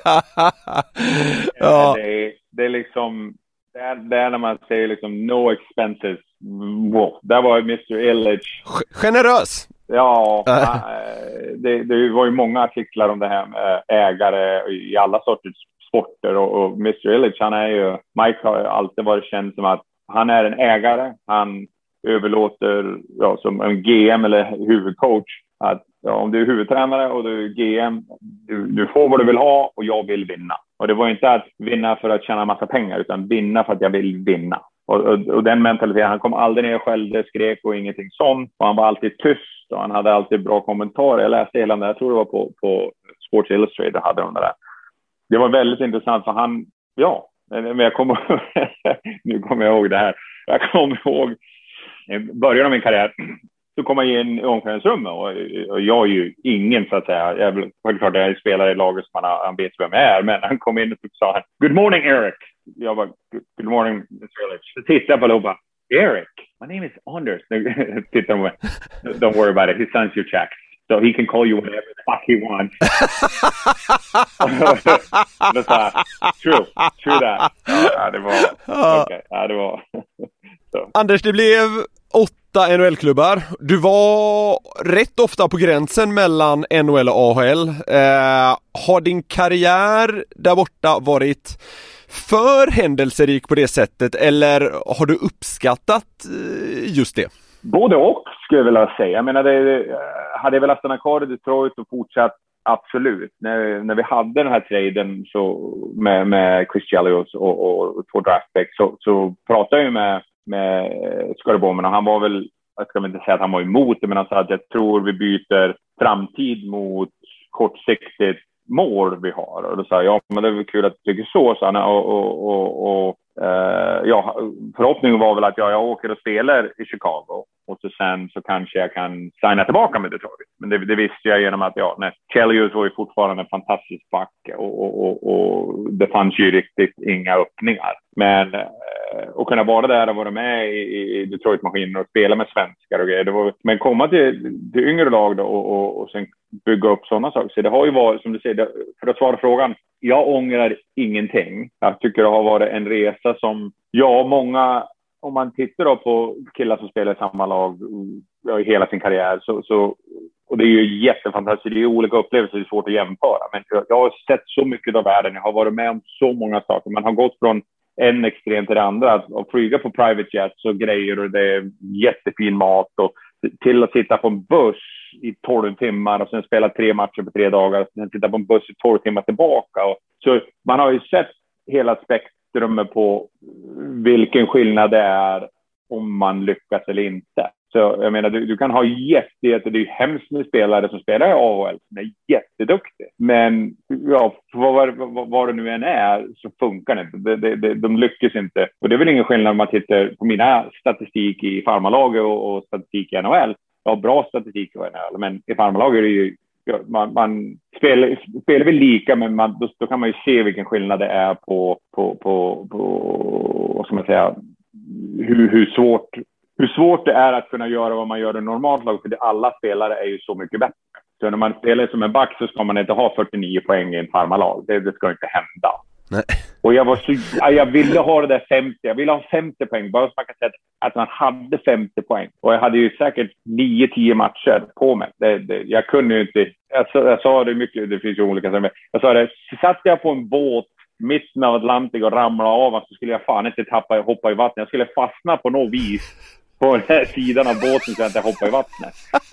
Det är liksom det är när man säger liksom no expenses. Wow. Där var Mr. Illich generös. Ja, det var ju många artiklar om det här med ägare i alla sorters sporter, och Mr. Illich, Mike har alltid varit känd som att han är en ägare. Han överlåter som en GM eller huvudcoach att om du är huvudtränare och du är GM, du får vad du vill ha, och jag vill vinna. Och det var inte att vinna för att tjäna massa pengar, utan vinna för att jag vill vinna. Och den mentaliteten, han kom aldrig ner och skällde, skrek och ingenting sånt. Och han var alltid tyst och han hade alltid bra kommentarer. Jag läste hela den, jag tror det var på Sports Illustrated hade de där. Det var väldigt intressant för han, men jag kommer nu kommer jag ihåg det här. Jag kommer ihåg i början av min karriär så kom jag in i omklädningsrummet och jag är ju ingen så att säga. Jag är spelare i laget som han vet vem jag är, men han kom in och sa han, "Good morning Eric." Jag var "Good morning Mr. Illich." Så tittade jag på och bara, "Eric, my name is Anders." Tittar de på mig. "Don't worry about it, he signs your checks. So he can call you whatever the fuck he wants." True that. Ja, det var okej. Ja, det var så. Anders, det blev 8 NHL-klubbar. Du var rätt ofta på gränsen mellan NHL och AHL. Har din karriär där borta varit för händelserik på det sättet, eller har du uppskattat just det? Både och skulle jag vilja säga. Jag menar, hade jag velat stanna kvar i Detroit och fortsatt, absolut. När vi hade den här traden så med Chris Chelios och 2 draftbacks så pratade jag med Scottie Bowman, och han var väl, jag ska inte säga att han var emot det, men han sa att jag tror vi byter framtid mot kortsiktigt mål vi har. Och då sa jag, men det är väl kul att du tycker så, sa han. Förhoppningen var väl att jag åker och spelar i Chicago och sen så kanske jag kan signa tillbaka med Detroit. Men det visste jag genom att Chelios var ju fortfarande en fantastisk back och det fanns ju riktigt inga öppningar. Men att kunna vara där och vara med i Detroit-maskinen och spela med svenskar och grejer. Men komma till yngre lag då och sen bygga upp sådana saker. Så det har ju varit, som du säger, för att svara frågan, jag ångrar ingenting. Jag tycker det har varit en resa som, många, om man tittar då på killar som spelar i samma lag i hela sin karriär, så och det är ju jättefantastiskt, det är olika upplevelser, det är svårt att jämföra. Men jag har sett så mycket av världen, jag har varit med om så många saker. Man har gått från en extrem till det andra, att flyga på private jets och grejer, och det är jättefin mat, och till att sitta på en buss i 12 timmar och sen spela 3 matcher på 3 dagar och sen sitta på en buss i 12 timmar tillbaka. Så man har ju sett hela spektrumet på vilken skillnad det är om man lyckas eller inte. Så jag menar, du kan ha det är ju hemskt med spelare som spelar i AHL som är jätteduktiga. Men vad det nu än är så funkar det inte. De lyckas inte. Och det är väl ingen skillnad om man tittar på mina statistik i farmalaget och statistik i NHL. Jag har bra statistik i NHL, men i farmalaget är det ju, man spelar väl lika, men då kan man ju se vilken skillnad det är på vad ska man säga, hur svårt det är att kunna göra vad man gör i normalt lag, för alla spelare är ju så mycket bättre. Så när man spelar som en back så ska man inte ha 49 poäng i en farmalag. Det ska inte hända. Nej. Och jag ville ha det där 50. Jag ville ha 50 poäng. Bara så man kan säga att man hade 50 poäng. Och jag hade ju säkert 9-10 matcher på mig. Jag kunde ju inte. Jag sa det mycket, det finns ju olika saker. Jag sa det, satt jag på en båt mitten av Atlantik och ramlade av, så skulle jag fan inte hoppa i vattnet. Jag skulle fastna på något vis på den här sidan av båten så jag inte hoppar i vattnet.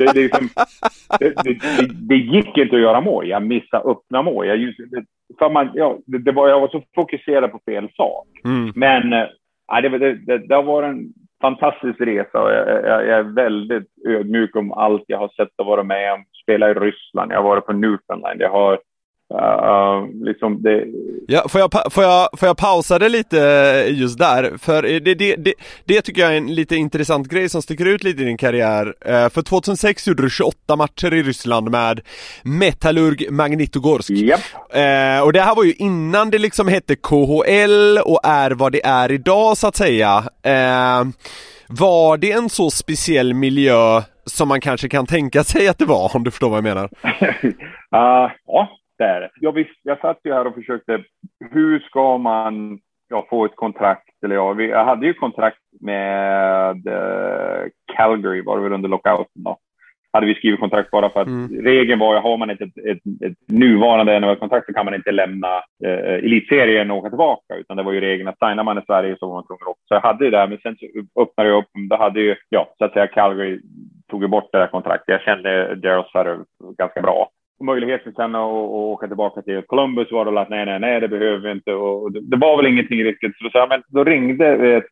Det gick inte att göra mål. Jag missade öppna mål. Jag var så fokuserad på fel sak. Men det har varit en fantastisk resa. Och jag är väldigt ödmjuk om allt jag har sett och varit med om. Spela i Ryssland. Jag har varit på Newfoundland. Jag har liksom det... Ja, får jag pausa det lite just där, för det tycker jag är en lite intressant grej som sticker ut lite i din karriär. För 2006 gjorde du 28 matcher i Ryssland med Metallurg Magnitogorsk. Yep. Och det här var ju innan det liksom hette KHL och är vad det är idag, så att säga. Var det en så speciell miljö som man kanske kan tänka sig att det var, om du förstår vad jag menar? Ja, det är det. Jag satt ju här och försökte, hur ska man få ett kontrakt? Jag hade ju kontrakt med Calgary, var det väl under lockouten då. Hade vi skrivit kontrakt bara för att regeln var, har man ett nuvarande NHL-kontrakt så kan man inte lämna elitserien och åka tillbaka, utan det var ju regeln att signar man i Sverige så var man tvungen upp. Så jag hade ju det, men sen så öppnade jag upp, då hade ju, så att säga, Calgary tog bort det där kontraktet. Jag kände Daryl Sutter ganska bra. möjligheten sen att åka tillbaka till Columbus var det att nej, det behöver vi inte. Och det var väl ingenting riktigt. Så men då ringde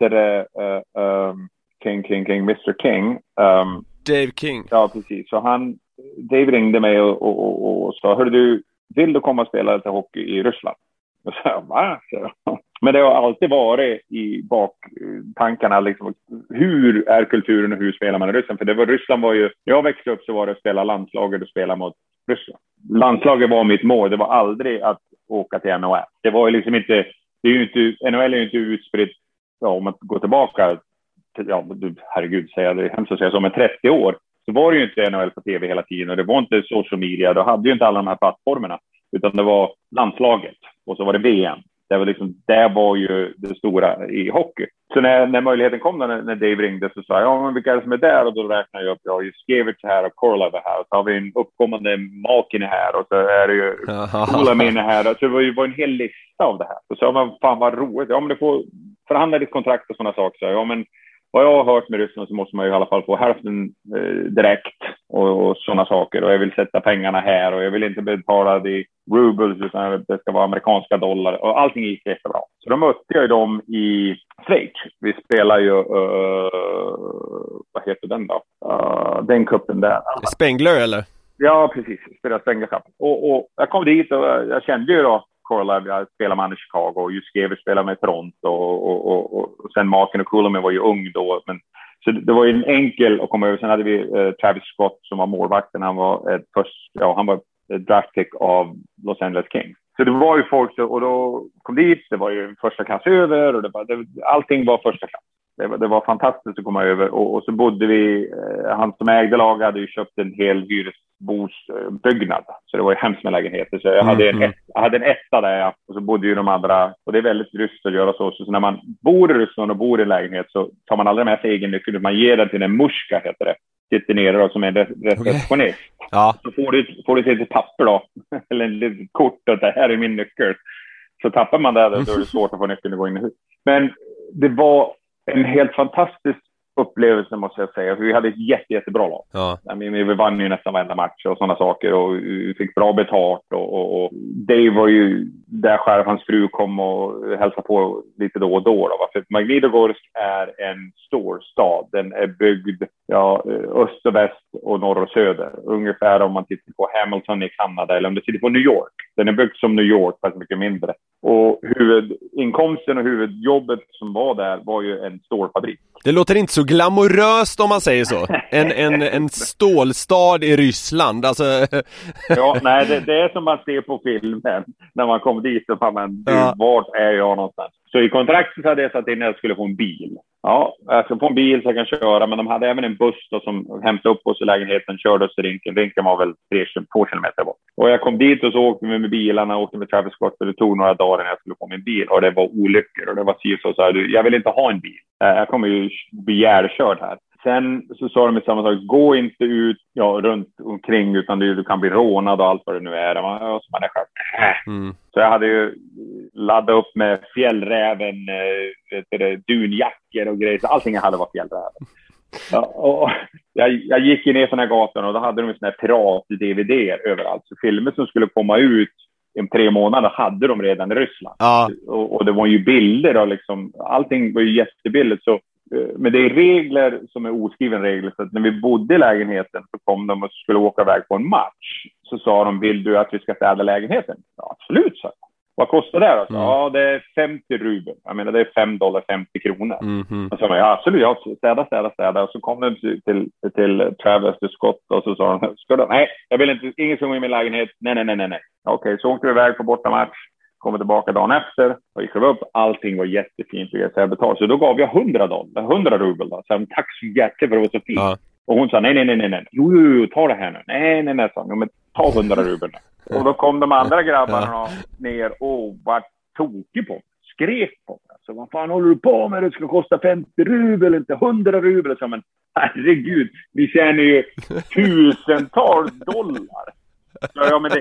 Mr. King. Dave King. Ja, precis. Så Dave ringde mig och sa, hör du, vill du komma och spela lite hockey i Ryssland? Och så jag, va? Men det har alltid varit i baktankarna liksom, hur är kulturen och hur spelar man i Ryssland? För Ryssland var ju, jag växte upp så var det att spela landslaget och spela mot Ryssland. Landslaget var mitt mål, det var aldrig att åka till NHL. Det var ju liksom inte, NHL är ju inte utspritt, om man går tillbaka till, herregud, säger det hemskt att säga så, men 30 år så var det ju inte NHL på tv hela tiden och det var inte social media, då hade ju inte alla de här plattformarna, utan det var landslaget och så var det VM. Det var ju det stora i hockey. Så när möjligheten kom när Dave ringde så sa jag, men vilka är det som är där? Och då räknade jag upp, Juskevich här och Korolev här. Och så har vi en uppkommande Malkin här och så är det ju Kulamin här. Så det var en hel lista av det här. Och så sa man, fan vad roligt. Ja, men du får förhandla ditt kontrakt och sådana saker. Så ja, men vad jag har hört med Ryssland så måste man ju i alla fall få hälften direkt och sådana saker. Och jag vill sätta pengarna här och jag vill inte betala det rubles utan det ska vara amerikanska dollar. Och allting gick jättebra. Så då mötte jag dem i Schweiz. Vi spelar ju, vad heter den då? Den kuppen där. Spengler eller? Ja, precis. Spelar Spengler Cup. Och jag kom dit och jag kände ju då Korolev, jag spelade med i Chicago och Juskevich spelade med Toronto och sen Malkin och Kulamin var ju ung då. Men, så det var ju en enkel att komma över. Sen hade vi Travis Scott som var målvakten. Han var han var draft pick av Los Angeles Kings. Så det var ju folk, och då kom dit, det var ju första klass över och allting var första klass. Det var fantastiskt att komma över och så bodde vi, han som ägde laget hade ju köpt en hel hyresbodsbyggnad. Så det var ju hemskt med lägenheter. Så jag hade en etta där och så bodde ju de andra, och det är väldigt ryskt att göra så. Så när man bor i Ryssland och bor i en lägenhet så tar man aldrig med sig egen nyckel, man ger den till en muska heter det. Sitter nere då, som är receptionist. Ja. Så får du ett papper då, eller en litet kort att det här är min nyckel. Så tappar man det, då är det svårt att få nyckeln att gå in i huset. Men det var en helt fantastisk upplevelse måste jag säga. För vi hade ett jättebra lag. Ja. Vi vann ju nästan varenda match och sådana saker. Och vi fick bra betalt. Och Dave var ju där själv. Hans fru kom och hälsade på lite då och då. För Magnitogorsk är en stor stad. Den är byggd öst och väst och norr och söder. Ungefär om man tittar på Hamilton i Kanada eller om du tittar på New York. Den är byggd som New York fast mycket mindre. Och huvudinkomsten och huvudjobbet som var där var ju en stålfabrik. Det låter inte så glamoröst om man säger så. En stålstad i Ryssland. Alltså... Ja, nej, det är som man ser på filmen. När man kom dit och fan, vart är jag någonstans? Så i kontraktet hade jag satt in att jag skulle få en bil. Ja, jag ska få en bil så jag kan köra. Men de hade även en buss då, som hämtade upp oss i lägenheten, körde oss till rinken. Rinken var väl 2 kilometer bort. Och jag kom dit och så åkte vi med bilarna, åkte med Travis Scott. Och det tog några dagar innan jag skulle få min bil. Och det var olyckor. Och det var så sa jag vill inte ha en bil. Jag kommer ju bli ihjälkörd här. Sen så sa de i samma sak, gå inte ut runt omkring utan du kan bli rånad och allt vad det nu är. Så man är själv. Så jag hade ju laddat upp med fjällräven, dunjackor och grejer. Så allting jag hade var fjällräven. Ja, och jag gick ner för den här gatan och då hade de en sån här pirat-DVD överallt. Så filmer som skulle komma ut i 3 månader hade de redan i Ryssland. Ja. Och det var ju bilder och liksom, allting var ju jättebilligt. Så, men det är regler som är oskriven regler. Så att när vi bodde i lägenheten så kom de och skulle åka iväg på en match. Så sa de, vill du att vi ska städa lägenheten? Ja, absolut, så. Vad kostar det då? Ja, det är 50 rubel. Jag menar, det är $5.50. Och så sa jag, absolut, städa. Och så kom de till Travis Scott och så sa de, nej, jag vill inte, ingen som i min lägenhet. Nej. Okej, så åkte vi iväg på bortamatch. Kommer tillbaka dagen efter och gick upp. Allting var jättefint. Så då gav jag $100 rubel då. Så tack så jättemycket för att det var så fint. Ja. Och hon sa, nej. Jo, ta det här nu. Nej, sa hon. Men ta 100 rubel nu. Och då kom de andra grabbarna ner och var tokig på mig. Skrek på mig. Så vad fan håller du på med? Det ska kosta 50 rubel, inte 100 rubel. Så men herregud, vi tjänar ju tusentals dollar. Ja, men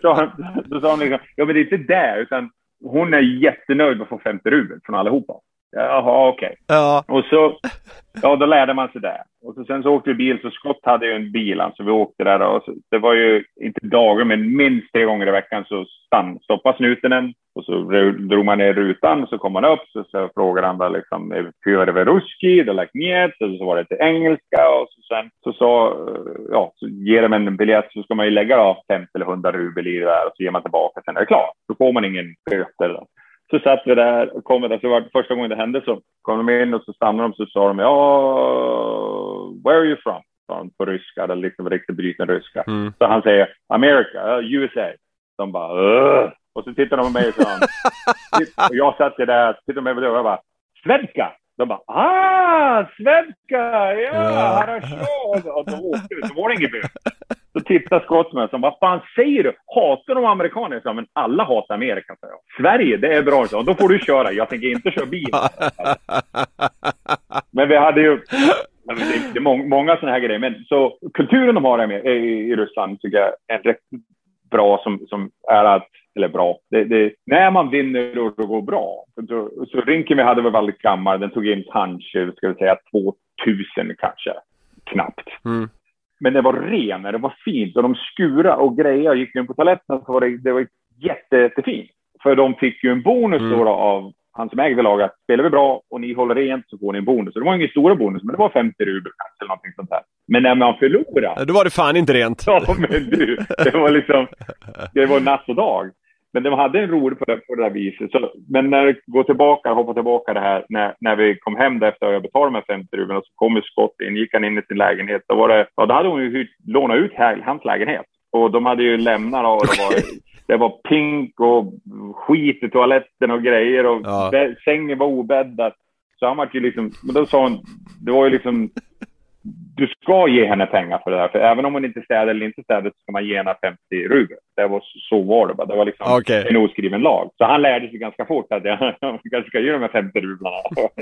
då sa han liksom, ja men det är inte där utan hon är jättenöjd med att få 50 rubel från allihopa. Jaha, okej. Ja. Och så, då lärde man sig det. Och så, sen så åkte vi bil, så Scott hade ju en bil, så vi åkte där. Och så, det var ju inte dagar, men minst 3 gånger i veckan så stoppade snuten en. Och så drog man ner rutan, så kom man upp, så frågade han där liksom, hur är det med ruski? Det lagt njet, och så var det till engelska. Och så sen så ger de en biljett, så ska man ju lägga 50 eller 100 rubel i det där, och så ger man tillbaka, sen är det klart. Så får man ingen böter då. Så satt vi där och kom där, så var det första gången det hände, så kom de in och så stannade de, så sa de, where are you from? Sa de på ryska, eller liksom riktigt brytande ryska. Så han säger, America, USA. De bara, och så tittar de på mig och sa, och jag satt där, tittade med mig och jag bara, svenska! De bara, svenska, harasho! Och då åkte vi, så var det inget bud. Så tittade Scott med som, vad fan säger du? Hatar de amerikaner? Så, men alla hatar Amerika, så Sverige, det är bra. Så, då får du köra, jag tänker inte köra bil. Men vi hade ju det är många sådana här grejer. Men så kulturen de har i Ryssland tycker jag är rätt bra, som är att, eller bra, när man vinner och det går bra. Så Rinkeby hade väl väldigt gammal, den tog in kanske, ska vi säga 2000 kanske, knappt. Men det var ren, det var fint, och de skura och grejer, gick in på toaletten, så var det var jättefint. För de fick ju en bonus då av han som ägde laget. Spelar vi bra och ni håller rent, så får ni en bonus. Så det var ingen stora bonus, men det var 50 rubel eller någonting sånt där. Men när man förlorade, då var det fan inte rent. Ja, men du, det var liksom, det var natt och dag. Men de hade en rolig på det där viset. Så, men när det går tillbaka, hoppar tillbaka det här, när vi kom hem där efter att jag betalade med 50 rubel, och så kom Scott in, gick han in i sin lägenhet. Då var det, då hade hon ju lånat ut hans lägenhet. Och de hade ju lämnat, och det var pink och skit i toaletten och grejer, och sängen var obäddad. Så han var ju liksom, men då sa hon, det var ju liksom, du ska ge henne pengar för det där, för även om hon inte städade eller inte städade, så ska man ge henne 50 rubel. Det var så var det bara. Det var liksom en oskriven lag. Så han lärde sig ganska fort att jag kanske ska ge de här 50 rublarna.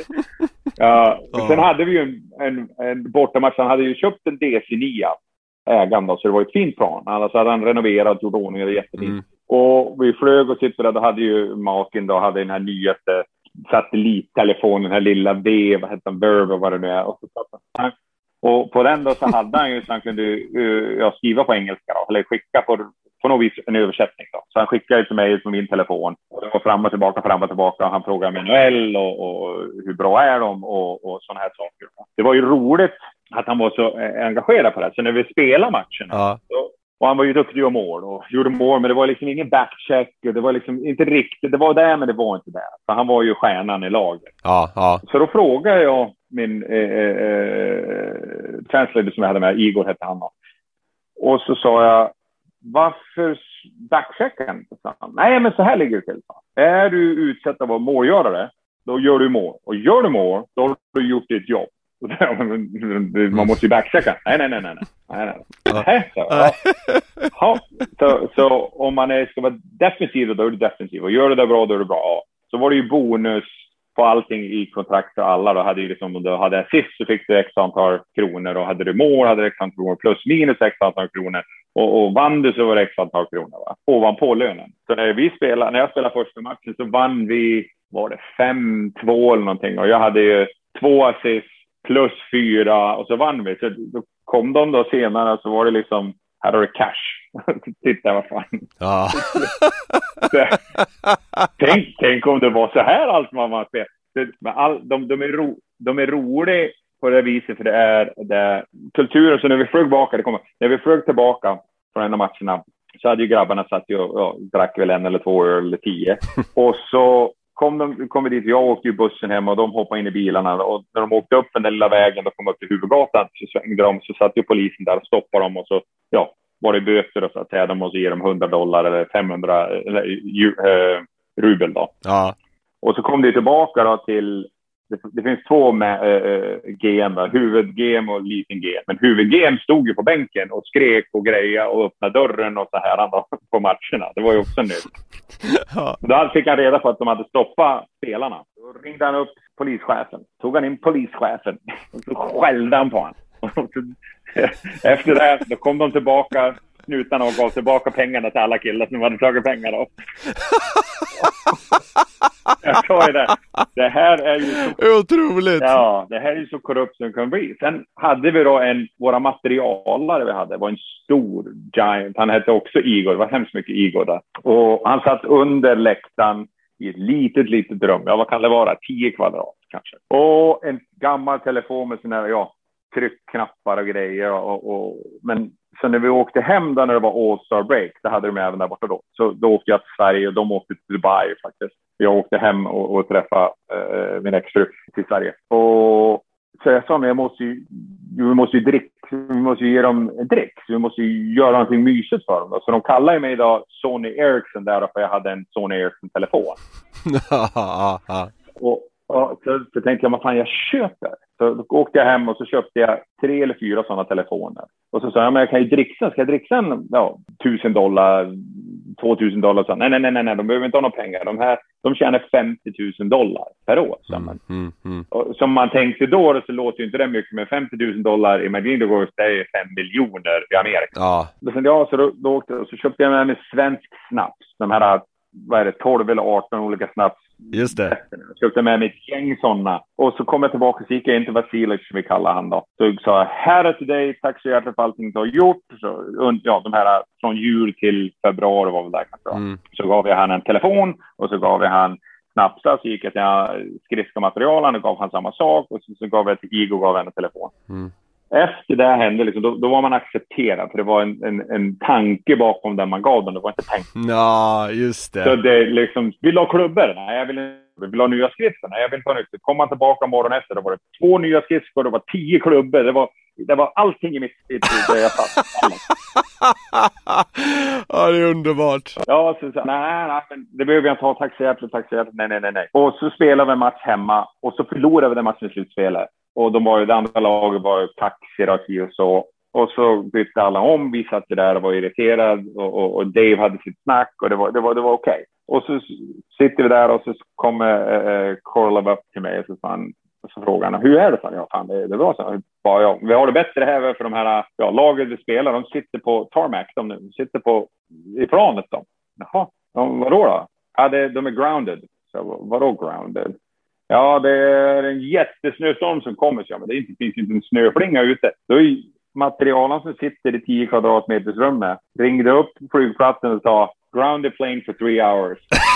Sen hade vi ju en bortamatch. Han hade ju köpt en DC9 ägande, så det var ett fint plan. Annars hade han renoverat och gjort ordning, det jättefint. Och vi flög och sitter där, då hade ju Martin då hade den här nyaste satellittelefonen, den här lilla vad heter den, Verve och vad det nu är. Och på den då så hade han ju, så han kunde skriva på engelska då, eller skicka på något vis en översättning då. Så han skickade till mig på min telefon, och det var fram och tillbaka, och han frågade Manuel och hur bra är de och såna här saker. Det var ju roligt att han var så engagerad på det. Så när vi spelade matchen och han var ju duktig och mål och gjorde mål, men det var liksom ingen backcheck, och det var liksom inte riktigt, det var där men det var inte där. Så han var ju stjärnan i laget. Så då frågade jag min translator som jag hade med, Igor hette han då. Och så sa jag, varför backchecken? Nej, men så här ligger det till. Är du utsatt av att målgörare, då gör du mål. Och gör du mål, då har du gjort ditt jobb. Man måste ju backchecka. Nej. Så om man ska vara defensiv, då är du defensiv. Och gör det där bra, då är det bra. Så var det ju bonus på allting i kontrakt för alla. Då hade ju liksom, om du hade assist så fick du x antal kronor, och hade du mål hade du x antal kronor, plus minus x antal kronor, och vann du så var det x antal kronor, va? Ovanpå lönen. Så när jag spelade första matchen, så vann vi, var det 5-2 eller någonting, och jag hade ju 2 assist plus 4, och så vann vi. Så då kom de då senare, så var det liksom, här har du cash. Titta, vad fan. Tänk om det var så här allt man spelar. De är roliga på det viset, för det är kulturen. Så när vi flög tillbaka från en av matcherna, så hade ju grabbarna satt och drack väl 1 eller 2 öl eller 10. Och så kom vi dit, jag åkte ju bussen hem, och de hoppade in i bilarna, och när de åkte upp den där lilla vägen och kom upp till huvudgatan, så svängde de, så satt ju polisen där och stoppade dem, och så var det böter, och så att säga, de måste ge dem $100 eller 500 rubel då. Och så kom det tillbaka då till, det finns 2 GM, huvud-GM och liten GM, men huvud-GM stod ju på bänken och skrek och grejer och öppnade dörren och så här då, på matcherna. Det var ju också nytt. Då fick han reda på att de hade stoppat spelarna. Då ringde han upp polischefen. Tog han in polischefen och så skällde han på honom. Efter det då kom de tillbaka snutarna och gav tillbaka pengarna till alla killar som hade tagit pengar då. Jag sa ju det. Det här är ju så... Otroligt! Ja, det här är ju så korrupt som det kan bli. Sen hade vi då våra materialare vi hade, var en stor giant. Han hette också Igor, det var hemskt mycket Igor där. Och han satt under läktaren i ett litet rum. Ja, vad kan det vara? 10 kvadrat kanske. Och en gammal telefon med såna här, tryckknappar och grejer. Men så när vi åkte hem där när det var All-Star Break, det hade de även där borta då. Så då åkte jag till Sverige och de åkte till Dubai faktiskt. Jag åkte hem och träffade min exfru till Sverige. Och så jag sa, men vi måste ju dricka. Vi måste ju ge dem en drick. Så vi måste ju göra någonting mysigt för dem. Så de kallar mig idag Sony Ericsson där för jag hade en Sony Ericsson-telefon. Och så tänkte jag, vad fan jag köper. Så då åkte jag hem och så köpte jag 3 eller 4 sådana telefoner. Och så sa jag, men jag kan ju dricksa. Ska jag dricksa $1,000, $2,000? Så, nej, de behöver inte ha några pengar. De tjänar $50,000 per år. Och som man tänkte då så låter ju inte det mycket, med $50,000 i Magneto, det är 5 miljoner i Amerika. Ja. Så då åkte jag, och så köpte jag med mig svensk snaps. De här, 12 eller 18 olika snaps. Just det. Jag köpte med mig ett gäng sådana. Och så kom jag tillbaka och så gick jag in till Vasilij, som vi kallar han då. Så jag sa, här är till dig, tack så hjärtligt för allting du har gjort. Så, de här från jul till februari var väl där kanske. Så gav jag han en telefon och så gav jag han snapsar. Så gick jag till skridskomaterialen och gav han samma sak. Och så gav jag till Igor och gav han en telefon. Efter det hände, liksom, då var man accepterad. För det var en tanke bakom den man gav dem. Det var inte tänkt. Ja, just det. Så det liksom, vill du ha klubbor? Nej, jag vill ha nya skridskor. Nej, jag vill ta nytt. Kom man tillbaka morgonen efter, då var det 2 nya skridskor. Det var 10 klubbor. Det var allting i mitt liv. Jag satt. Ja, det är underbart. Ja, så nej, men det behöver jag inte ha. Tack så hjärtligt. Nej. Och så spelade vi en match hemma. Och så förlorade vi den matchen i slutspelet. Och det andra laget var kaxiga och så. Och så bytte alla om. Vi satt där och var irriterad. Och Dave hade sitt snack. Och det var okej. Och så sitter vi där och så kommer Korlev upp till mig. Och så frågar han, hur är det? Det är bra. Så, vi har det bättre här för de här laget vi spelar. De sitter på tarmac. De sitter i planet. Jaha, vadå då? Ja, de är grounded. Så, vadå grounded? Ja, det är en jättesnöstorm som kommer. Så, men det finns inte en snöflinga ute. Då är materialen som sitter i 10 kvadratmeters rummet. Ringde upp flygplatsen och sa, grounded plane for 3 hours.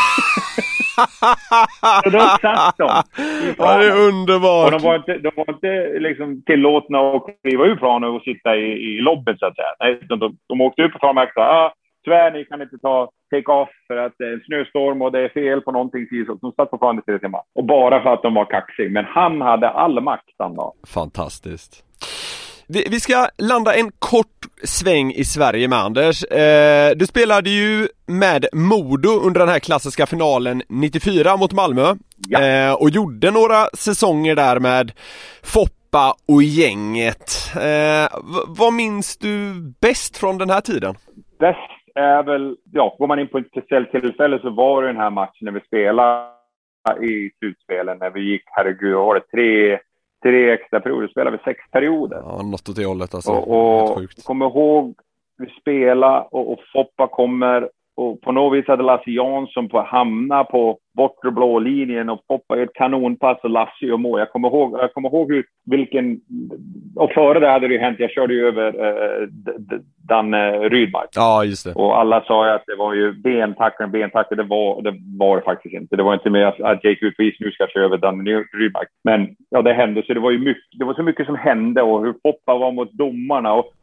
Så då satt de. Ja, det är underbart. Och de var inte liksom tillåtna att kliva ur planen och sitta i lobbyn så att säga. Nej, de åkte ut på tarmac och sa, tyvärr, ni kan inte take off för att det är en snöstorm och det är fel på någonting. Så de satt på planet i 3 timmar. Och bara för att de var kaxiga. Men han hade all makt han då. Fantastiskt. Vi ska landa en kort sväng i Sverige med Anders. Du spelade ju med Modo under den här klassiska finalen 94 mot Malmö. Ja. Och gjorde några säsonger där med Foppa och gänget. Vad minns du bäst från den här tiden? Bäst är väl, går man in på ett speciellt tillfälle så var det den här matchen när vi spelade i slutspelen. När vi gick, herregud, var det 3 extra perioder, spelade vi 6 perioder. Ja, något åt det hållet alltså. Och kommer ihåg, vi spelade och Foppa kommer och på något vis hade Lasse Jansson hamna på bortre blå linjen och Foppa ett kanonpass och Lasse och mål. Jag kommer ihåg och före det hade det ju hänt, jag körde ju över Danne Rydmark. Ja, just det. Och alla sa ju att det var ju bentackling, det var det faktiskt inte. Det var inte med att jag gick ut vis, nu ska jag köra över Danne Rydmark. Men det hände, så det var så mycket som hände och hur Foppa var mot domarna och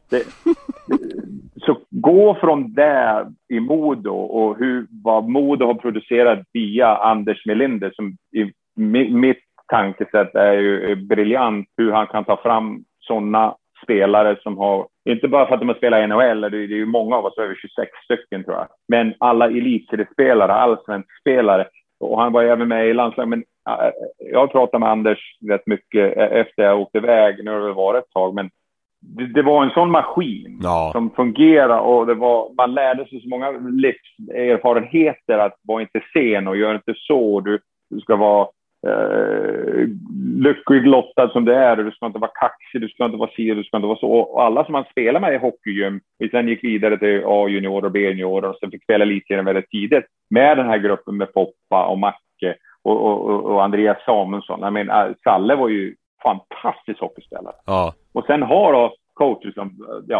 så gå från där i Modo och vad Modo har producerat via Anders Melinder, som i mitt tankesätt är ju briljant, hur han kan ta fram sådana spelare som har, inte bara för att de har spelat i NHL, det är ju många av oss, över 26 stycken tror jag, men alla elitspelare, allsvensk spelare, och han var även med i landslaget. Men jag pratade med Anders rätt mycket efter jag åkte iväg, nu har det varit ett tag, men det var en sån maskin som fungerar och man lärde sig så många livserfarenheter att vara inte sen och gör inte så. Du ska vara lycklig lottad som det är och du ska inte vara kaxig, du ska inte vara si, du ska inte vara så. Och alla som man spelar med i hockeygym, vi sen gick vidare till A-juniorer och B-juniorer och sen fick spela lite väldigt tidigt med den här gruppen med Poppa och Macke och Andreas Samuelsson. Jag menar, Salle var ju fantastisk hockeyspelare. Ja. Och sen har då coacher som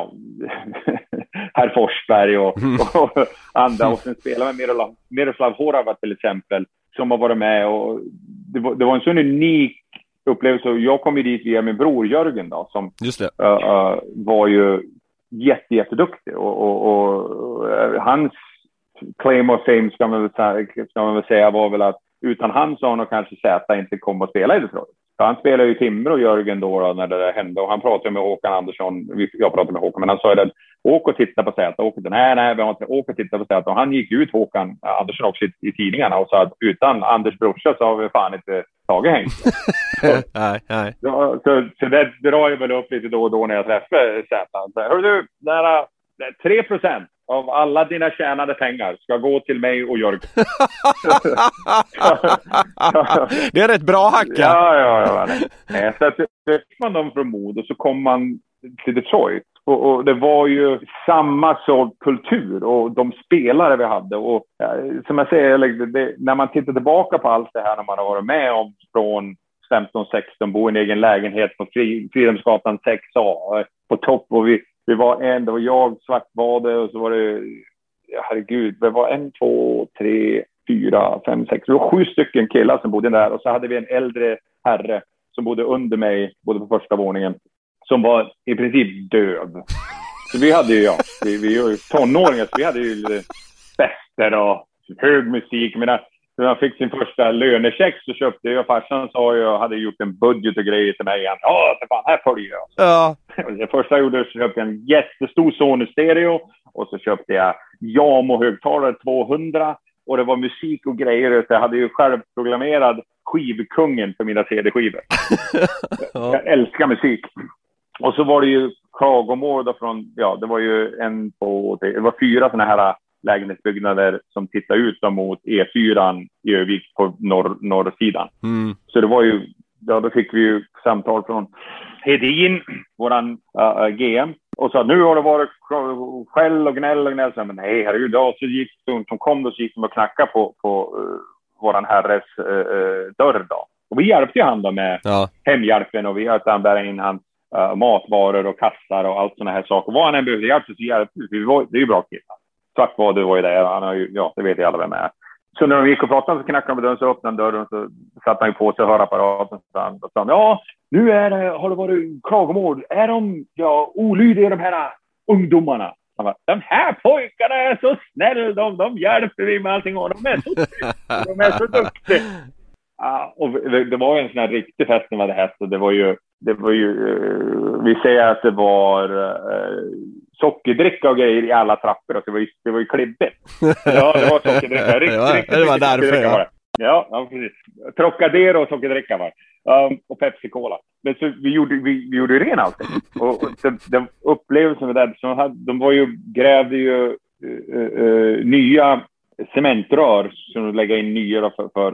herr Forsberg och andra, och sen spelar med Miroslav Horava till exempel, som har varit med, och det var en sån unik upplevelse. Jag kom ju dit via min bror Jörgen då, som var ju jätteduktig, och hans claim of fame ska man väl säga var väl att utan han så har nog kanske Zäta inte kommit att spela i Detroit. Han spelade ju Timrå och Jörgen då när det där hände, och han pratade med Håkan Andersson. Jag pratade med Håkan, men han sa att åk och titta på Zäta. Nej, vi har inte åkt och titta på Zäta. Och han gick ut, Håkan Andersson, också i tidningarna och sa att utan Anders brorsa så har vi fan inte tagit häng. Nej. Så det drar ju väl upp lite då och då när jag träffar Zäta. Hör du, 3% av alla dina tjänade pengar ska gå till mig och Jörg. Det är rätt bra hacka. Ja. Så att man dem från mod, och så kom man till Detroit. Och det var ju samma sorts kultur och de spelare vi hade. Och som jag säger, när man tittar tillbaka på allt det här när man har varit med om från 15-16, bo i en egen lägenhet på Fridhemsgatan 6A på topp, och vi var det var jag, Svartbade, och så var det, herregud, det var 1, 2, 3, 4, 5, 6, vi var 7 stycken killar som bodde där, och så hade vi en äldre herre som bodde under mig, bodde på första våningen, som var i princip död. Så vi hade ju, vi är ju tonåringar, så vi hade ju fester och hög musik. Men när han fick sin första lönecheck så köpte jag, farsan sa jag hade gjort en budget och grejer till mig. För fan, här följer jag. Ja. Det första jag gjorde så köpte jag en jättestor Sony-stereo, och så köpte jag Jamo-högtalare 200, och det var musik och grejer. Så jag hade ju själv programmerad skivkungen för mina CD-skivor. Jag älskar musik. Och så var det ju klagomål då från, det var ju det var 4 såna här lägenhetsbyggnader som tittar ut mot E4 i Övik på norrsidan. Så det var ju, då fick vi ju samtal från Hedin, våran GM, och sa nu har det varit skäll och gnäll. Så, men nej, herregud, då så gick de kom och gick och knackade på våran herres dörr då. Och vi hjälpte ju han då med hemhjälpen, och vi hjälpte han bära in hans matvaror och kassar och allt såna här saker. Vad han än behövde hjälp så hjälpte vi. Det är ju bra killar. Svartbad var ju där. Han har ju, det vet jag alla vem är. Så när de gick och pratade så knackade de på dörren, så öppnade dörren, så satte han ju på sig hörapparaten. Och sa nu har det varit klagomål. Är de olydiga, de här ungdomarna? Han bara, de här pojkarna är så snälla. De hjälper vi med allting, och de är så trygga. De är så duktiga. Och det var ju en sån här riktig fest när vi hade häst, och det var ju vi säger att det var sockerdricka och grejer i alla trappor, och det var ju klibbigt. Ja, det var sockerdricka. Det var därför. Ja, precis. Trocadero och sockerdricka var. Och Pepsi-Cola. Men så vi gjorde ren allting. Och den upplevelsen med det, de grävde ju nya cementrör som de lägger in nya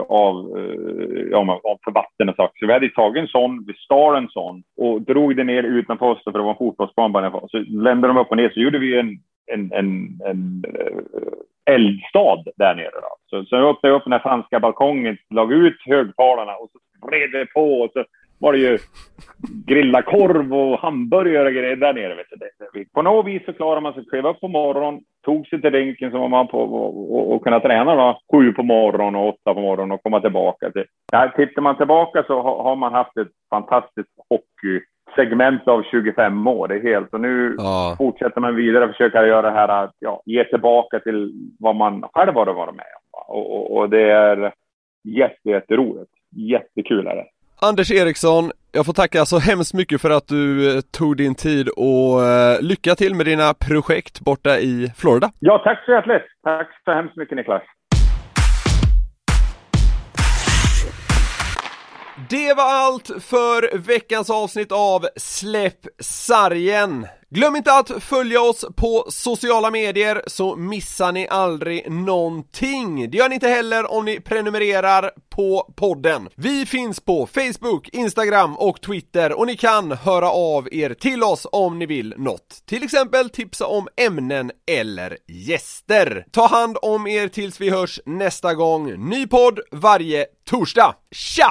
för vatten och saker. Så vi hade tagit en sån, vi stal en sån och drog det ner utanför oss, för det var en fotbollsplan bara. Så lämnade de upp och ner, så gjorde vi en eldstad där nere då. Så jag öppnade upp den här franska balkongen, lag ut högtalarna, och så spred det på, och så var det ju grilla korv och hamburgare och grejer där nere. Vet du. På något vis så klarade man sig att kliva upp på morgonen, tog sig till rinken som var man på och kunna träna då, 7 på morgonen och 8 på morgonen och komma tillbaka. Tittar man tillbaka så har man haft ett fantastiskt hockeysegment av 25 år. Det är helt. Och nu fortsätter man vidare och försöker göra det här att ge tillbaka till vad man själv har varit med om. Och det är jätteroligt. Jättekul är det. Anders Eriksson, jag får tacka så hemskt mycket för att du tog din tid, och lycka till med dina projekt borta i Florida. Ja, tack så hjärtligt. Tack så hemskt mycket, Niklas. Det var allt för veckans avsnitt av Släpp sargen. Glöm inte att följa oss på sociala medier så missar ni aldrig någonting. Det gör ni inte heller om ni prenumererar på podden. Vi finns på Facebook, Instagram och Twitter och ni kan höra av er till oss om ni vill något. Till exempel tipsa om ämnen eller gäster. Ta hand om er tills vi hörs nästa gång. Ny podd varje torsdag. Tja!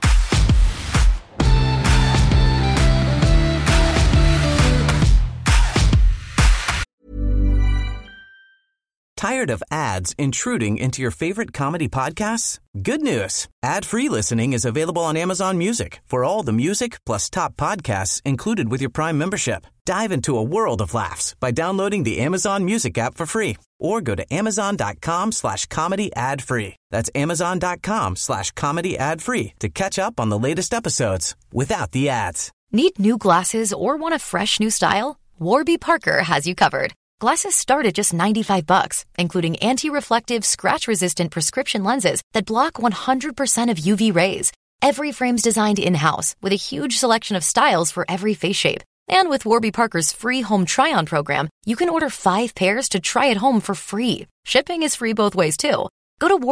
Tired of ads intruding into your favorite comedy podcasts? Good news. Ad-free listening is available on Amazon Music for all the music plus top podcasts included with your Prime membership. Dive into a world of laughs by downloading the Amazon Music app for free or go to amazon.com/comedy ad-free. That's amazon.com/comedy ad-free to catch up on the latest episodes without the ads. Need new glasses or want a fresh new style? Warby Parker has you covered. Glasses start at just $95, including anti-reflective, scratch-resistant prescription lenses that block 100% of UV rays. Every frame's designed in-house with a huge selection of styles for every face shape. And with Warby Parker's free home try-on program, you can order 5 pairs to try at home for free. Shipping is free both ways, too. Go to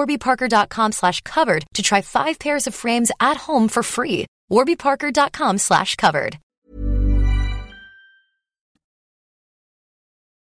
warbyparker.com/covered to try 5 pairs of frames at home for free. warbyparker.com/covered.